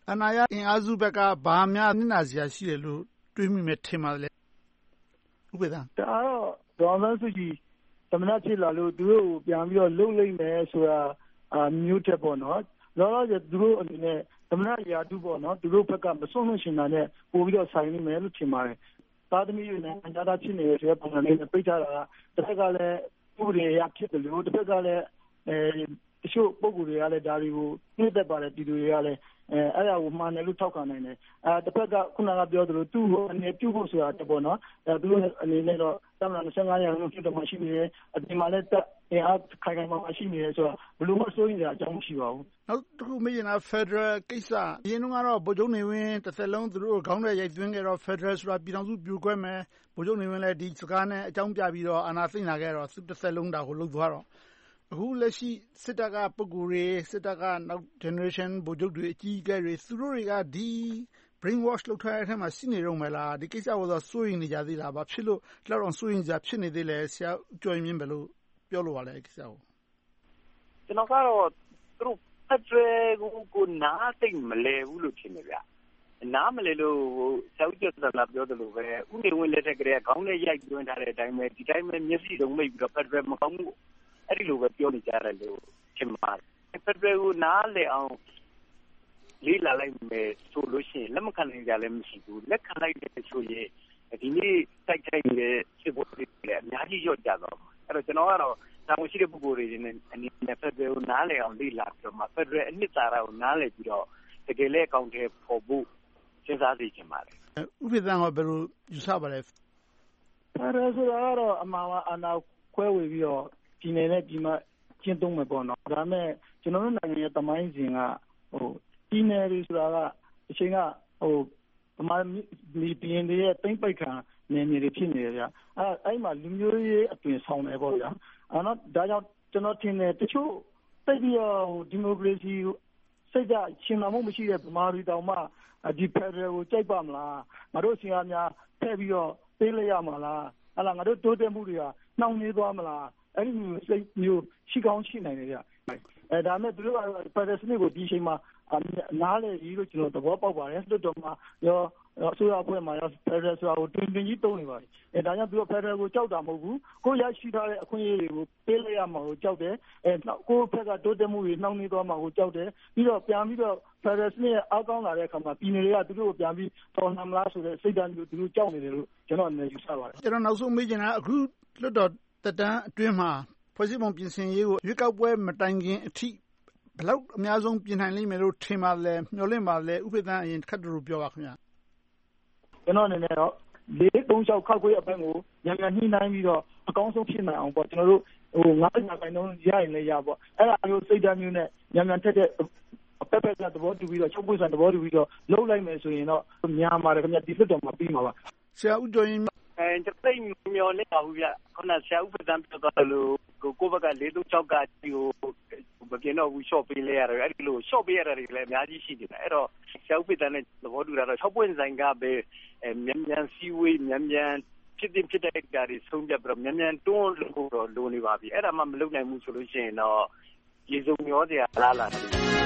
အနာရအင်အားစုဘက်ကဘာများနစ်နာစရာရှိတယ်လို့တွေးမိမယ်ထင်ပါလဲဥပဒေဒါတော့ဒေါ်အောင်ဆန်းစုကြည်သမ္မတဖြစ်လာလို့သူတို့ကိုပြန်ပြီးတော့လှုပ်လိုက်မယ်ဆိုတာမျိုးတက်ပေါ့နော်လောလောဆယ်သူတို့အနေနဲ့သမ္မတရာထူးပေါ့နော်သူတို့ဘက်ကမစွန့်လွှတ်ရှင်တာနဲ့ပို့ပြီးတော့ဆိုင်နေမယ်လို့ထင်ပါတယ်သားသမီးတွေနဲ့အကြမ်းသားဖြစ်နေတဲ့ဆိုတဲ့ပုံစံလေးနဲ့ပြစ်ထားတာကတစ်ခါကလည်းဥပဒေအရဖြစ်တယ်လို့တစ်ခါကလည်းအဲတချို့ပုံကိုယ်တွေကလည်းဒါတွေကိုနှိမ့်သက်ပါတယ်ပြည်သူတွေကလည်းအဲအဲ့ဒါကိုမှန်တယ်လို့ထောက်ခံနိုင်တယ်အဲတစ်ဖက်ကခုနကပြောသလိုသူ့ကိုအနေပြုဖို့ဆိုတာတပေါ့နော်အဲသူတို့အနေနဲ့တော့သမ္မတ၂၅ရာခိုင်နှုန်းဖြစ်တော့မှရှိနေတယ်အပြင်မှာလည်းတက်အင်အားခိုင်ခိုင်မာမာရှိနေတယ်ဆိုတော့ဘယ်လိုမှစိုးရိမ်စရာအကြောင်းမရှိပါဘူးနောက်တစ်ခုမေးချင်တာ Federal ကိစ္စအရင်ကတော့ဗိုလ်ချုပ်နေဝင်းတစ်သက်လုံးသူတို့ခေါင်းထဲရိုက်သွင်းခဲ့တော့ Federal ဆိုတာပြည်ထောင်စုပြိုကွဲမယ်ဗိုလ်ချုပ်နေဝင်းလည်းဒီစကားနဲ့အကြောင်းပြပြီးတော့အာဏာသိမ်းလာခဲ့တော့သူတစ်သက်လုံးဒါကိုလှုပ်သွားတော့အခုလက်ရှိစစ်တပ်ကပုဂ္ဂိုလ်တွေစစ်တပ်ကနောက် generation ဗိုလ်ချုပ်တွေအကြီးအကဲတွေသူတို့တွေကဒီ brain wash လုပ်ထားတဲ့အထက်မှာရှိနေတော့မလားဒီကိစ္စကိုတော့စိုးရိမ်နေကြသေးလားဘာဖြစ်လို့လောက်တော့စိုးရိမ်ကြဖြစ်နေသေးလဲဆရာကျော်ရင်မြင့်ဘယ်လိုပြောလို့ပါလဲကိစ္စကိုကျွန်တော်ကတော့သူတို့ဖက်ဒရယ်ကိုကိုနားသိမလဲဘူးလို့ထင်တယ်ဗျနားမလဲလို့ဆရာဦးကျော်စံလာပြောတယ်လို့ပဲဥနေဝင်လက်ထက်ကလေးကခေါင်းနဲ့ရိုက်သွင်းထားတဲ့အတိုင်းပဲဒီတိုင်းပဲမျက်စိတုံးမိတ်ပြီးတော့ဖက်ဒရယ်မကောင်းဘူးအဲ့ဒီလိုပဲပြောနေကြတယ်လို့ထင်ပါတယ်ဖက်ဒရယ်ကိုနားလေအောင်လေးလာလိုက်မယ်ဆိုလို့ရှိရင်လက်မခံနိုင်ကြလည်းမရှိဘူးလက်ခံလိုက်တဲ့ဆိုရင်ဒီနေ့တိုက်ခိုက်နေတဲ့စစ်ဘောတွေလည်းအများကြီးရော့ကြတော့အဲ့တော့ကျွန်တော်ကတော့တာဝန်ရှိတဲ့ပုဂ္ဂိုလ်တွေနဲ့အနေနဲ့ဖက်ဒရယ်ကိုနားလေအောင်လေးလာပြီးတော့မှဖက်ဒရယ်အနှစ်သာရကိုနားလေပြီးတော့တကယ်လည်းအကောင့်ထဲပေါ်ဖို့စဉ်းစားသိချင်ပါတယ်ဥပဒေကဘယ်လိုယူဆပါလဲဖက်ဒရယ်ဆိုတာကတော့အမှားအနာခွဲဝေပြီးတော့ဒီနယ်နဲ့ဒီမှာကျင့်သုံးမယ်ပေါ့နော်ဒါပေမဲ့ကျွန်တော်တို့နိုင်ငံရဲ့တမိုင်းစဉ်ကဟိုဒီနယ်တွေဆိုတာကအချိန်ကဟိုဗမာမီပင်းတွေရဲ့တိမ့်ပိတ်ခံနယ်မြေတွေဖြစ်နေတယ်ဗျအဲအဲ့မှာလူမျိုးရေးအသွင်ဆောင်တယ်ပေါ့ဗျာအဲ့တော့ဒါကြောင့်ကျွန်တော်ထင်တယ်တချို့တိတ်ပြီးတော့ဒီမိုကရေစီစိတ်ကရှင်လာမှုမရှိတဲ့ဗမာတွေတောင်မှဒီဖက်ဒရယ်ကိုကြိုက်ပါမလားငါတို့စီကများဖက်ပြီးတော့ပေးလိုက်ရမှာလားဟလာငါတို့တိုးတက်မှုတွေကနှောင့်နှေးသွားမလားအဲ့ဒီစိတ်မျိုးရှိကောင်းရှိနိုင်တယ်ဗျအဲဒါမဲ့သူတို့ကဖက်ဒရယ်စနစ်ကိုဒီအချိန်မှာနားလေကြီးလို့ကျွန်တော်သဘောပေါက်ပါတယ်လွတ်တော်မှာရောအစိုးရအဖွဲ့မှာရောဖက်ဒရယ်ဆိုတာကိုတွင်တွင်ကြီးသုံးနေပါတယ်အဲဒါကြောင့်သူတို့ဖက်ဒရယ်ကိုကြောက်တာမဟုတ်ဘူးကိုရရှိထားတဲ့အခွင့်အရေးတွေကိုပေးလိုက်ရမှာကိုကြောက်တယ်အဲကိုဖက်ကတိုးတက်မှုတွေနှောင့်နှေးသွားမှာကိုကြောက်တယ်ပြီးတော့ပြန်ပြီးတော့ဖက်ဒရယ်စနစ်ရဲ့အောက်ကောင်းလာတဲ့အခါမှာပြည်နယ်တွေကသူတို့ကိုပြန်ပြီးတော်လှန်မလားဆိုတဲ့စိတ်ဓာတ်မျိုးသူတို့ကြောက်နေတယ်လို့ကျွန်တော်အနေနဲ့ယူဆပါတယ်ကျွန်တော်နောက်ဆုံးမေးချင်တာအခုလွတ်တော်တက်တန်းအတွင်းမှာဖွဲ့စည်းပုံပြင်ဆင်ရေးကိုရွေးကောက်ပွဲမတိုင်ခင်အထိဘယ်လောက်အများဆုံးပြင်နိုင်လိမ့်မယ်လို့ထင်ပါလဲမျှော်လင့်ပါလဲဥပဒေအရင်ခက်တူပြောပါခင်ဗျာကျွန်တော်အနေနဲ့တော့လေးသုံးချောက်ခောက်ခွေးအပိုင်းကိုညံ့ညံ့နှိမ့်နိုင်ပြီးတော့အကောင်းဆုံးဖြစ်နိုင်အောင်ပေါ့ကျွန်တော်တို့ဟိုငါးရာခိုင်နှုန်းရရင်လည်းရပေါ့အဲ့ဒါမျိုးစိတ်ဓာတ်မျိုးနဲ့ညံ့ညံ့ထက်တဲ့အပက်ပက်ကသဘောတူပြီးတော့ချုပ်ပွေးဆန်သဘောတူပြီးတော့လှုပ်လိုက်မယ်ဆိုရင်တော့များပါတယ်ခင်ဗျဒီစစ်တော်မှာပြီးမှာပါဆရာဦးကျော်ရင်အဲကျွန်တော်မျော်လင့်ပါဘူးဗျခုနဆရာဦးပဒံပြောသွားလို့ကိုကိုဘက်ကလေးသုံးချောက်ကဒီကိုမပြင်းတော့ဘူး short ပေးလဲရတယ်အဲ့ဒီလို short ပေးရတာတွေလည်းအများကြီးရှိနေတာအဲ့တော့ဆရာဦးပဒံနဲ့သဘောတူတာတော့၆ပွင့်ဆိုင်ကပဲအဲမြန်မြန်စီဝေးမြန်မြန်ဖြစ်တဲ့ဖြစ်တဲ့ကြတွေဆုံးဖြတ်ပြီးတော့မြန်မြန်တွန်းလို့တော့လိုနေပါပြီအဲ့ဒါမှမလုပ်နိုင်ဘူးဆိုလို့ရှိရင်တော့ရေစုံမျောစရာလားလား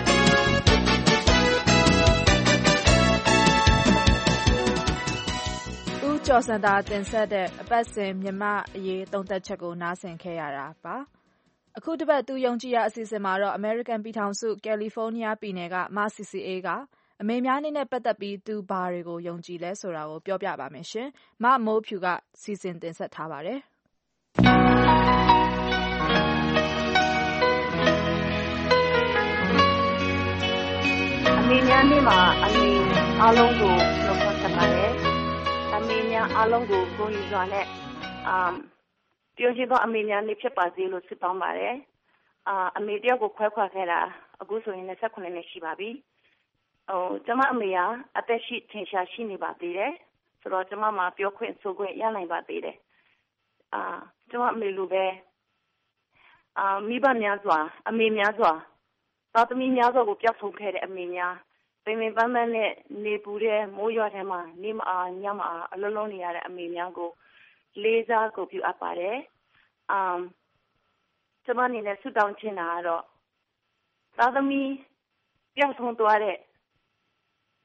ဦးကျော်စံတာတင်ဆက်တဲ့အပတ်စဉ်မြမအရေးသုံးသက်ချက်ကိုနားဆင်ခဲ့ရတာပါအခုတစ်ပတ်သူယုံကြည်ရအစီအစဉ်မှာတော့ American ပြည်ထောင်စု California ပြည်နယ်ကမ စီ စီ အေး ကအမေများနေ့နဲ့ပတ်သက်ပြီးသူဘာတွေကိုယုံကြည်လဲဆိုတာကိုပြောပြပါမယ်ရှင်မမိုးဖြူကစီစဉ်တင်ဆက်ထားပါတယ်အမေများနေ့မှာအမေအားလုံးကိုနှုတ်ဆက်ချင်ပါတယ်အမေများအားလုံးကိုကိုယ်ယူစွာနဲ့အမ်ပြောချင်တော့အမေများနေ့ဖြစ်ပါစေလို့ဆုတောင်းပါတယ်အာအမေတယောက်ကိုခွဲခွာခဲ့တာအခုဆိုရင်၂၉နှစ်ရှိပါပြီဟိုကျမအမေကအသက်ရှိထင်ရှားရှိနေပါသေးတယ်ဆိုတော့ကျမမှာပြောခွင့်ဆိုခွင့်ရနိုင်ပါသေးတယ်အာကျမအမေလိုပဲအာမိဘများစွာအမေများစွာသားသမီးများစွာကိုပြောက်ဆုံးခဲ့တဲ့အမေများပင်ပင်ပန်းပန်းနဲ့နေပူတဲ့မိုးရွာထဲမှာနေမအားညမအားအလုံးလုံးနေရတဲ့အမေများကိုလေးစားကိုပြုအပ်ပါတယ်အမ်ကျမအနေနဲ့ဆုတောင်းချင်တာကတော့သားသမီးပြောက်ဆုံးသွားတဲ့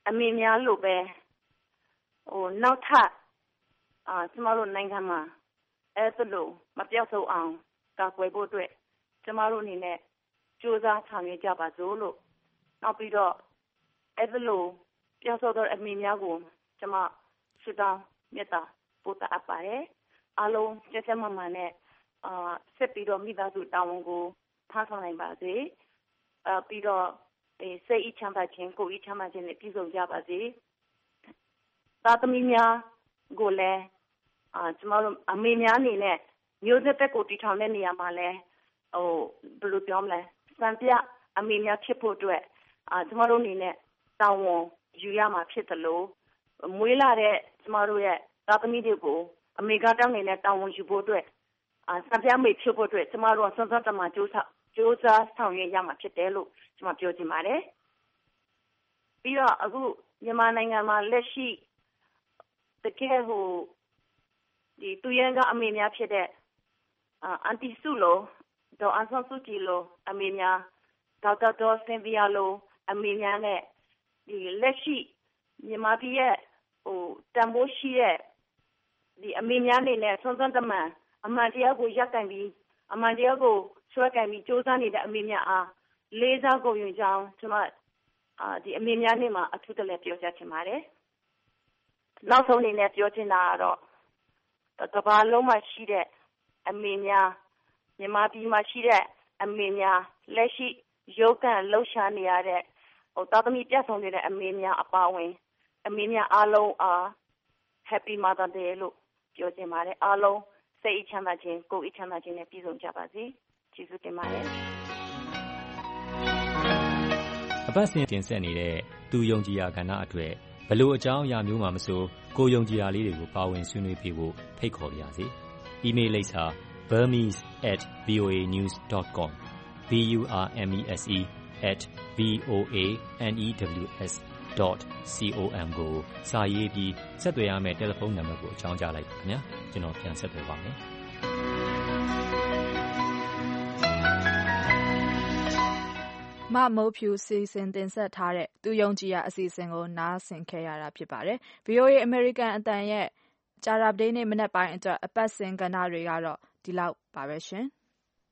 အမေများလို့ပဲဟိုနောက်ထပ်အာကျမတို့နိုင်ငံမှာအဲ့ဒါလို့မပြောက်ဆုံးအောင်ကာကွယ်ဖို့အတွက်ကျမတို့အနေနဲ့ကြိုးစားဆောင်ရွက်ကြပါစို့လို့နောက်ပြီးတော့အဲ့ဒါလို့ပြောက်ဆုံးသောအမေများကိုကျမဆုတောင်းမေတ္တာပို့တာအပ်ပါတယ်အားလုံးကျကျမမနဲ့အာဆက်ပြီးတော့မိသားစုတာဝန်ကိုထမ်းဆောင်နိုင်ပါစေအာပြီးတော့စိတ်အချမ်းသာခြင်းကိုယ်အချမ်းသာခြင်းနဲ့ပြည့်စုံကြပါစေသားသမီးများကိုလည်းအာကျမတို့အမေများအနေနဲ့မျိုးဆက်သက်ကိုတည်ထောင်တဲ့နေရာမှာလည်းဟိုဘယ်လိုပြောမလဲစံပြအမေများဖြစ်ဖို့အတွက်အာကျမတို့အနေနဲ့တာဝန်ယူရမှာဖြစ်တယ်လို့မွေးလာတဲ့ကျမတို့ရဲ့သားသမီးတွေကိုအမေကတောင်းနေတဲ့တာဝန်ယူဖို့အတွက်အာစံပြမေဖြစ်ဖို့အတွက်ကျမတို့ဆွမ်းဆွမ်းတမကြိုးစားကြိုးစားဆောင်ရွက်ရမှာဖြစ်တယ်လို့ကျမပြောချင်ပါတယ်ပြီးတော့အခုမြန်မာနိုင်ငံမှာလက်ရှိတကယ်ဟိုဒီသူရန်ကအမေများဖြစ်တဲ့အန်တီစုလိုဒေါ်အန်ဆန်စုကြည်လိုအမေများဒေါက်တာဒေါ်စင်ဗီယာလိုအမေများနဲ့ဒီလက်ရှိမြန်မာပြည်ရဲ့ဟိုတန်ဖိုးရှိတဲ့ဒီအမေများနေနဲ့ဆွမ်းဆွမ်းတမန်အမှန်တရားကိုရပ်ကန်ပြီးအမှန်တရားကိုဆွဲကန်ပြီးစ조사နေတဲ့အမေများအားလေးစားကုန်ယူကြောင်းကျွန်မအာဒီအမေများနေမှာအထူးတလဲပြောချင်ပါတယ်နောက်ဆုံးအနေနဲ့ပြောချင်တာကတော့ကမ္ဘာလုံးမှာရှိတဲ့အမေများမြန်မာပြည်မှာရှိတဲ့အမေများလက်ရှိရုပ်ကန်လှုပ်ရှားနေရတဲ့ဟိုသားသမီးပြတ်ဆုံးနေတဲ့အမေများအပါဝင်အမေများအားလုံးအား Happy Mother Day လို့ပြောချင်ပါတယ်အားလုံးစိတ်အချမ်းသာခြင်းကိုယ်အချမ်းသာခြင်းနဲ့ပြည့်စုံကြပါစေကျေးဇူးတင်ပါတယ်အပတ်စဉ်တင်ဆက်နေတဲ့သူယုံကြည်ရာကဏ္ဍအတွက်ဘလို့အကြောင်းအရာမျိုးမှမဆိုကိုယုံကြည်ရာလေးတွေကိုပါဝင်ဆွေးနွေးပေးဖို့ဖိတ်ခေါ်ပါရစေ။ email လိပ်စာ burmese at voa news dot com b u r m e s e at v o a n e w s dot com ကိုစာရေးပြီးဆက်သွယ်ရမယ့်တယ်လီဖုန်းနံပါတ်ကိုအကြောင်းကြားလိုက်ပါခင်ဗျာကျွန်တော်ပြန်ဆက်သွယ်ပါမယ်မမိုးဖြူစီစဉ်တင်ဆက်ထားတဲ့သူယုံကြည်ရာအစီအစဉ်ကိုနားဆင်ခဲ့ရတာဖြစ်ပါတယ်။ ဗွီအိုအေ American အသံရဲ့ကြာသပတေးနေ့မနက်ပိုင်းအတွက်အပတ်စဉ်ကဏ္ဍတွေကတော့ဒီလောက်ပါပဲရှင်။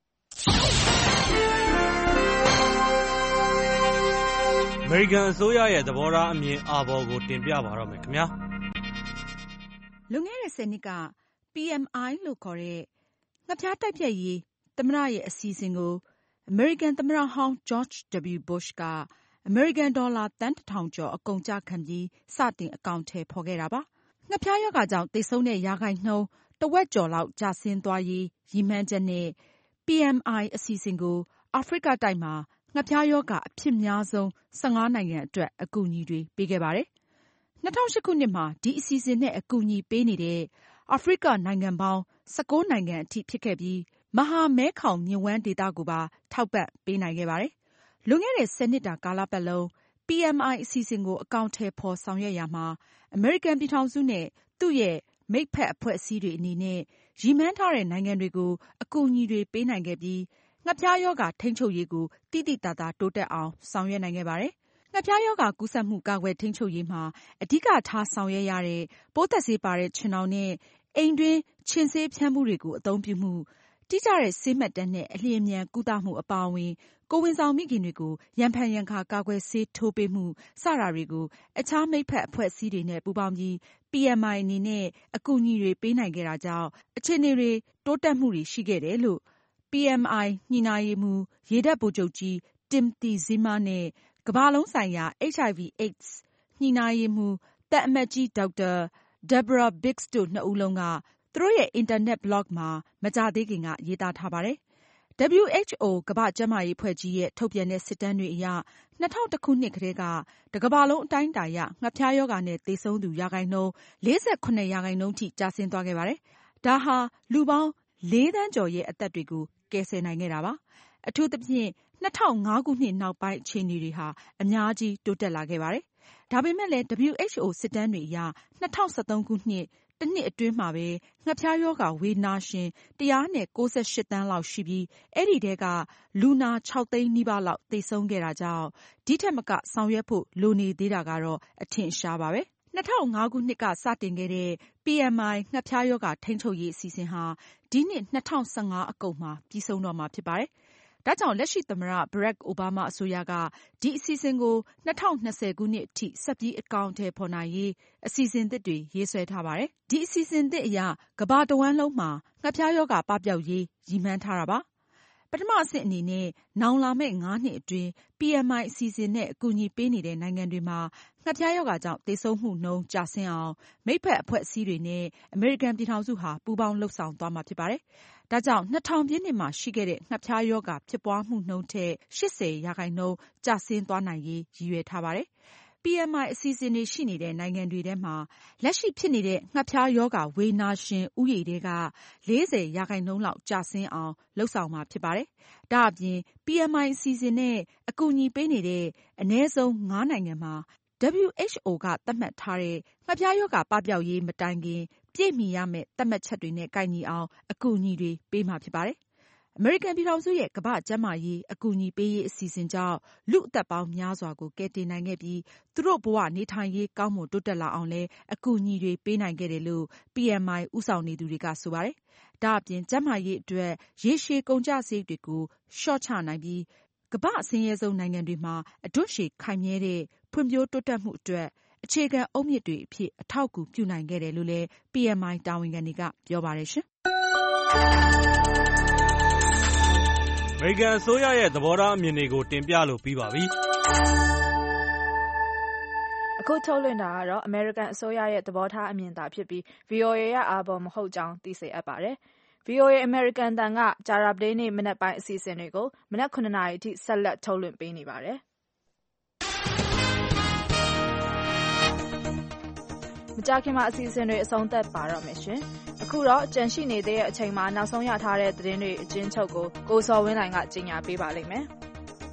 အမေရိကန်အစိုးရရဲ့သဘောထားအမြင်အာဘော်ကိုတင်ပြပါတော့မယ်ခင်ဗျာ။လွန်ခဲ့တဲ့ဆယ်နှစ်က P M I လို့ခေါ်တဲ့ငှက်ဖျားတိုက်ဖျက်ရေးသမ္မတရဲ့အစီအစဉ်ကိုအမေရိကန်သမ္မတဟောင်း George W. Bush ကအမေရိကန်ဒေါ်လာသန်းတစ်ထောင်ကျော်အကုန်အကျခံပြီးစတင်အကောင်အထည်ဖော်ခဲ့တာပါ။ငှက်ဖျားရောဂါကြောင့်သေဆုံးတဲ့ရာခိုင်နှုန်းတဝက်ကျော်လောက်ကျဆင်းသွားရေးရည်မှန်းချက်နဲ့ P M I အစီအစဉ်ကိုအာဖရိကတိုက်မှာငှက်ဖျားရောဂါအဖြစ်များဆုံး၁၅နိုင်ငံအတွက်အကူအညီတွေပေးခဲ့ပါတယ်။၂၀၀၈ခုနှစ်မှာဒီအစီအစဉ်နဲ့အကူအညီပေးနေတဲ့အာဖရိကနိုင်ငံပေါင်း၁၉နိုင်ငံအထိဖြစ်ခဲ့ပြီးမဟာမဲခေါင်မြစ်ဝှမ်းဒေသကိုပါထောက်ပံ့ပေးနိုင်ခဲ့ပါတယ်။လွန်ခဲ့တဲ့ဆယ်နှစ်တာကာလပတ်လုံး P M I အစီအစဉ်ကိုအကောင်အထည်ဖော်ဆောင်ရွက်ရာမှာအမေရိကန်ပြည်ထောင်စုနဲ့သူ့ရဲ့မိတ်ဖက်အဖွဲ့အစည်းတွေအနေနဲ့ရည်မှန်းထားတဲ့နိုင်ငံတွေကိုအကူအညီတွေပေးနိုင်ခဲ့ပြီးငှက်ဖျားရောဂါထိန်းချုပ်ရေးကိုသိသိသာသာတိုးတက်အောင်ဆောင်ရွက်နိုင်ခဲ့ပါတယ်။ငှက်ဖျားရောဂါကူးစက်မှုကာကွယ်ထိန်းချုပ်ရေးမှာအဓိကထားဆောင်ရွက်ရတဲ့ပိုးသတ်ဆေးပါတဲ့ခြင်ထောင်နဲ့အိမ်တွင်းခြင်ဆေးဖြန်းမှုတွေကိုအသုံးပြုမှုတိကျတဲ့ဆေးမှတ်တမ်းနဲ့အလျင်အမြန်ကုသမှုအပါအဝင်ကိုယ်ဝန်ဆောင်မိခင်တွေကိုရံဖန်ရံခါကာကွယ်ဆေးထိုးပေးမှုစတာတွေကိုအခြားမိတ်ဖက်အဖွဲ့အစည်းတွေနဲ့ပူးပေါင်းပြီး P M I အနေနဲ့အကူအညီတွေပေးနိုင်ခဲ့တာကြောင့်အခြေအနေတွေတိုးတက်မှုတွေရှိခဲ့တယ်လို့ P M I ညှိနှိုင်းရေးမှူးရေတပ်ဗိုလ်ချုပ်ကြီး Timothy Zimmer နဲ့ကမ္ဘာလုံးဆိုင်ရာ H I V AIDS ညှိနှိုင်းရေးမှူးသံအမတ်ကြီးဒေါက်တာ Deborah Birx တို့နှစ်ဦးလုံးကသူတို့ရဲ့အင်တာနက်ဘလော့ဂ်မှာမကြာသေးခင်ကရေးသားထားပါတယ်။ W H O ကမ္ဘာ့ကျန်းမာရေးအဖွဲ့ကြီးရဲ့ထုတ်ပြန်တဲ့စစ်တမ်းတွေအရ၂၀၀၁ခုနှစ်ကတည်းကတကမ္ဘာလုံးအတိုင်းအတာအရငှက်ဖျားရောဂါနဲ့သေဆုံးသူရာခိုင်နှုန်း၄၇ရာခိုင်နှုန်းထိကျဆင်းသွားခဲ့ပါတယ်။ဒါဟာလူပေါင်းလေးသန်းကျော်ရဲ့အသက်တွေကိုကယ်ဆယ်နိုင်ခဲ့တာပါ။အထူးသဖြင့်၂၀၀၅ခုနှစ်နောက်ပိုင်းအခြေအနေတွေဟာအများကြီးတိုးတက်လာခဲ့ပါတယ်။ဒါပေမဲ့လည်း W H O စစ်တမ်းတွေအရ၂၀၁၃ခုနှစ်တစ်နှစ်အတွင်းမှာပဲငှက်ဖျားရောဂါဝေဒနာရှင်one hundred ninety-eightသန်းလောက်ရှိပြီးအဲ့ဒီထဲကလူနာsixသိန်းနီးပါးလောက်သေဆုံးခဲ့တာကြောင့်ဒီထက်မကဆောင်ရွက်ဖို့လိုနေသေးတာကတော့အထင်ရှားပါပဲtwo thousand fiveခုနှစ်ကစတင်ခဲ့တဲ့ P M I ငှက်ဖျားရောဂါထိန်းချုပ်ရေးအစီအစဉ်ဟာဒီနှစ်two thousand fifteenအကုန်မှာပြီးဆုံးတော့မှာဖြစ်ပါတယ်။ဒါကြောင့်လက်ရှိသမ္မတ Barack Obama အစိုးရကဒီအစီအစဉ်ကိုtwenty twentyခုနှစ်အထိဆက်ပြီးအကောင်အထည်ဖော်နိုင်ရေးအစီအစဉ်သစ်တွေရေးဆွဲထားပါတယ်။ဒီအစီအစဉ်သစ်အရကမ္ဘာတဝန်းလုံးမှာငှက်ဖျားရောဂါပပျောက်ရေးရည်မှန်းထားတာပါ။ပထမအဆင့်အနေနဲ့နောင်လာမယ့်fiveနှစ်အတွင်း P M I အစီအစဉ်နဲ့အကူအညီပေးနေတဲ့နိုင်ငံတွေမှာငှက်ဖျားရောဂါကြောင့်သေဆုံးမှုနှုန်းကျဆင်းအောင်မိတ်ဖက်အဖွဲ့အစည်းတွေနဲ့အမေရိကန်ပြည်ထောင်စုဟာပူးပေါင်းလှုပ်ဆောင်သွားမှာဖြစ်ပါတယ်။ဒါကြောင့်two thousandပြည့်နှစ်မှာရှိခဲ့တဲ့ငှက်ဖျားရောဂါဖြစ်ပွားမှုနှုန်းထက်eightyရာခိုင်နှုန်းကျဆင်းသွားနိုင်ရေးရည်ရွယ်ထားပါတယ်။ P M I အစီအစဉ်တွေရှိနေတဲ့နိုင်ငံတွေထဲမှာလက်ရှိဖြစ်နေတဲ့ငှက်ဖျားရောဂါဝေဒနာရှင်ဦးရေထဲကfortyရာခိုင်နှုန်းလောက်ကျဆင်းအောင်လုပ်ဆောင်မှာဖြစ်ပါတယ်။ဒါအပြင် P M I အစီအစဉ်နဲ့အကူအညီပေးနေတဲ့အနည်းဆုံးfiveနိုင်ငံမှာW H O ကသတ်မှတ်ထားတဲ့ငှက်ဖျားရောဂါပပျောက်ရေးမတိုင်ခင်ပြည့်မီရမယ့်သတ်မှတ်ချက်တွေနဲ့ကိုက်ညီအောင်အကူအညီတွေပေးမှာဖြစ်ပါတယ်။အမေရိကန်ပြည်ထောင်စုရဲ့ကမ္ဘာ့ကျန်းမာရေးအကူအညီပေးရေးအစီအစဉ်ကြောင့်လူအသက်ပေါင်းများစွာကိုကယ်တင်နိုင်ခဲ့ပြီးသူတို့ဘဝနေထိုင်ရေးကောင်းမွန်တိုးတက်လာအောင်လည်းအကူအညီတွေပေးနိုင်ခဲ့တယ်လို့ P M I ဦးဆောင်နေသူတွေကဆိုပါတယ်။ဒါအပြင်ကျန်းမာရေးအတွက်ရေရှည်ကုန်ကျစရိတ်တွေကိုလျှော့ချနိုင်ပြီးကမ္ဘာ့အဆင်းရဲဆုံးနိုင်ငံတွေမှာအဓွန့်ရှည်ခိုင်မြဲတဲ့ဖွံ့ဖြိုးတိုးတက်မှုအတွက်အခြေခံအုတ်မြစ်တွေအဖြစ်အထောက်အကူပြုနိုင်ခဲ့တယ်လို့လည်း P M I တာဝန်ခံတွေကပြောပါတယ်ရှင်။အမေရိကန်အစိုးရရဲ့သဘောထားအမြင်တွေကိုတင်ပြလို့ပြီးပါပြီ။အခုထုတ်လွှင့်တာကတော့အမေရိကန်အစိုးရရဲ့သဘောထားအမြင်သာဖြစ်ပြီး V O A ရဲ့အာဘော်မဟုတ်ကြောင်းသိစေအပ်ပါတယ်။ V O A အမေရိကန်အသံကကြာသပတေးနေ့မနက်ပိုင်းအစီအစဉ်တွေကိုမနက်sevenနာရီအထိဆက်လက်ထုတ်လွှင့်ပေးနေပါတယ်။မကြာခင်မှာအစီအစဉ်တွေအဆုံးသတ်ပါတော့မယ်ရှင်။အခုတော့ကြန့်ရှိနေသေးတဲ့အချိန်မှာနောက်ဆုံးရထားတဲ့သတင်းတွေအကျဉ်းချုပ်ကိုကိုစော်ဝင်းနိုင်ကကြီးညာပေးပါလိမ့်မယ်။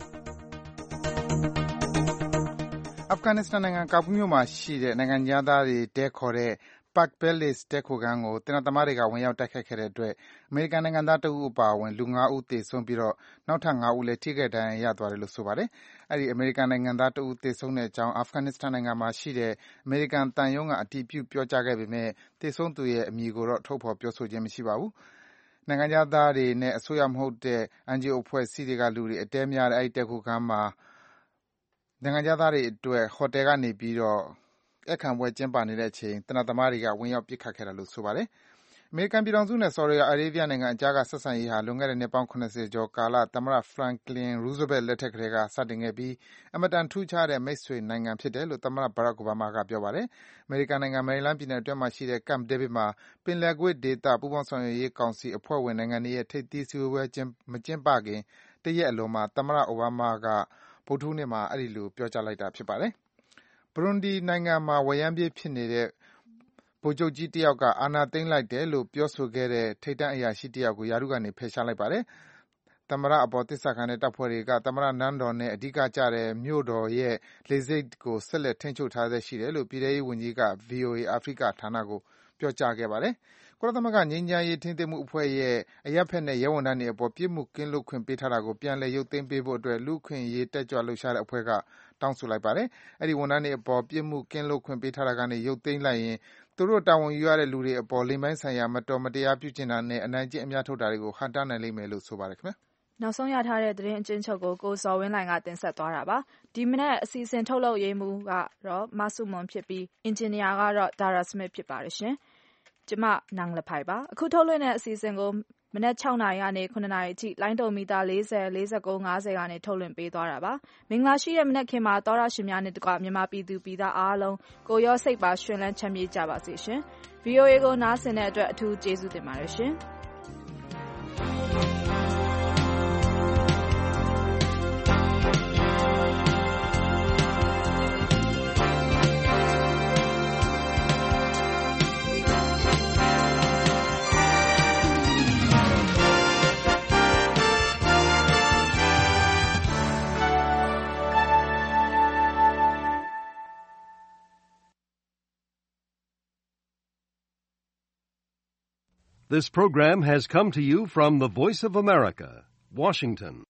အာဖဂန်နစ္စတန်နိုင်ငံကာဘူးမြို့မှာရှိတဲ့နိုင်ငံခြားသားတွေတည်းခေါ်တဲ့ Park Palace တည်းခိုခန်းကိုသေနတ်သမားတွေကဝင်ရောက်တိုက်ခိုက်ခဲ့တဲ့အတွက်အမေရိကန်နိုင်ငံသားတဦးအပါအဝင်လူfiveဦးသေဆုံးပြီးတော့နောက်ထပ်fiveဦးလည်းထိခိုက်ဒဏ်ရာရသွားတယ်လို့ဆိုပါတယ်။အဲဒီအမေရိကန်နိုင်ငံသားတဦးသေဆုံးတဲ့အကြောင်းအာဖဂန်နစ္စတန်နိုင်ငံမှာရှိတဲ့အမေရိကန်သံရုံးကအတည်ပြုပြောကြားခဲ့ပေမယ့်သေဆုံးသူရဲ့အမည်ကိုတော့ထုတ်ဖော်ပြောဆိုခြင်းမရှိပါဘူး။နိုင်ငံခြားသားတွေနဲ့အစိုးရမဟုတ်တဲ့ N G O အဖွဲ့အစည်းတွေကလူတွေအတည်းများတဲ့အဲဒီတည်းခိုခန်းမှာနိုင်ငံခြားသားတွေအတွက်ဟိုတယ်ကနေပြီးတော့ဧည့်ခံပွဲကျင်းပနေတဲ့အချိန်သေနတ်သမားတွေကဝင်ရောက်ပစ်ခတ်ခဲ့တာလို့ဆိုပါတယ်။အမေရိကန်ပြည်ထောင်စုနဲ့ဆော်ဒီအာရေးဗီးယားနိုင်ငံအကြားကဆက်ဆံရေးဟာလွန်ခဲ့တဲ့နှစ်ပေါင်းseventyကျော်ကာလသမ္မတ Franklin Roosevelt လက်ထက်ကတည်းကစတင်ခဲ့ပြီးအင်မတန်ထူးခြားတဲ့မိတ်ဆွေနိုင်ငံဖြစ်တယ်လို့သမ္မတ Barack Obama ကပြောပါတယ်။အမေရိကန်နိုင်ငံမယ်ရီလန်းပြည်နယ်အတွင်းမှာရှိတဲ့ Camp David မှာပင်လယ်ကွေ့ဒေသပူးပေါင်းဆောင်ရွက်ရေးကောင်စီအဖွဲ့ဝင်နိုင်ငံတွေရဲ့ထိပ်သီးစည်းဝေးပွဲမကျင်းပခင်တရက်အလိုမှာသမ္မတ Obama ကဗုဒ္ဓဟူးနေ့မှာအဲဒီလိုပြောကြားလိုက်တာဖြစ်ပါတယ်။ Burundi နိုင်ငံမှာဝရမ်းပြေးဖြစ်နေတဲ့ဗိုလ်ချုပ်ကြီးတယောက်ကအာဏာသိမ်းလိုက်တယ်လို့ပြောဆိုခဲ့တဲ့ထိပ်တန်းအရာရှိတယောက်ကိုရာထူးကနေဖယ်ရှားလိုက်ပါတယ်။သမ္မတအပေါ်သစ္စာခံတဲ့တပ်ဖွဲ့တွေကသမ္မတနန်းတော်နဲ့အဓိကကျတဲ့မြို့တော်ရဲ့လေဆိပ်ကိုဆက်လက်ထိန်းချုပ်ထားဆဲရှိတယ်လို့ပြည်ထဲရေးဝန်ကြီးက V O A အာဖရိကဌာနကိုပြောကြားခဲ့ပါတယ်။ကုလသမဂ္ဂငြိမ်းချမ်းရေးထိန်းသိမ်းမှုအဖွဲ့ရဲ့အရပ်ဘက်နဲ့ရဲဝန်ထမ်းတွေအပေါ်ပြစ်မှုကင်းလွတ်ခွင့်ပေးထားတာကိုပြန်လည်ရုပ်သိမ်းပေးဖို့အတွက်လူ့အခွင့်အရေးတက်ကြွလှုပ်ရှားတဲ့အဖွဲ့ကတောင်းဆိုလိုက်ပါတယ်။အဲဒီဝန်ထမ်းတွေအပေါ်ပြစ်မှုကင်းလွတ်ခွင့်ပေးထားတာကနေရုပ်သိမ်းလိုက်ရင်သူတို့တာဝန်ယူရတဲ့လူတွေအပေါ်လိင်ပိုင်းဆိုင်ရာမတော်မတရားပြုကျင့်တာနဲ့အနိုင်ကျင့်အမြတ်ထုတ်တာတွေကိုဟန့်တားနိုင်လိမ့်မယ်လို့ဆိုပါတယ်ခင်ဗျာ။နောက်ဆုံးရထားတဲ့သတင်းအကျဉ်းချုပ်ကိုကိုစော်ဝင်းနိုင်ကတင်ဆက်သွားတာပါ။ဒီမနက်အစီအစဉ်ထုတ်လုပ်ရေးမှူးကတော့မဆုမွန်ဖြစ်ပြီးအင်ဂျင်နီယာကတော့ Dara Smith ဖြစ်ပါတယ်ရှင်။ကျမနန်းလဖိုင်ပါ။အခုထုတ်လွှင့်တဲ့အစီအစဉ်ကိုမနက်sixနာရီကနေsevenနာရီအထိလိုင်းဒုံမီတာforty, forty-nine, fiftyကနေထုတ်လွှင့်ပေးသွားတာပါ။မင်္ဂလာရှိတဲ့မနက်ခင်းမှာသောတရှင်များနဲ့တကွမြန်မာပြည်သူပြည်သားအားလုံးကိုရောစိတ်ပါရှင်လန်းချမ်းမြေ့ကြပါစေရှင်။ V O A ကိုနားဆင်တဲ့အတွက်အထူးကျေးဇူးတင်ပါတယ်ရှင်။ This program has come to you from the Voice of America, Washington.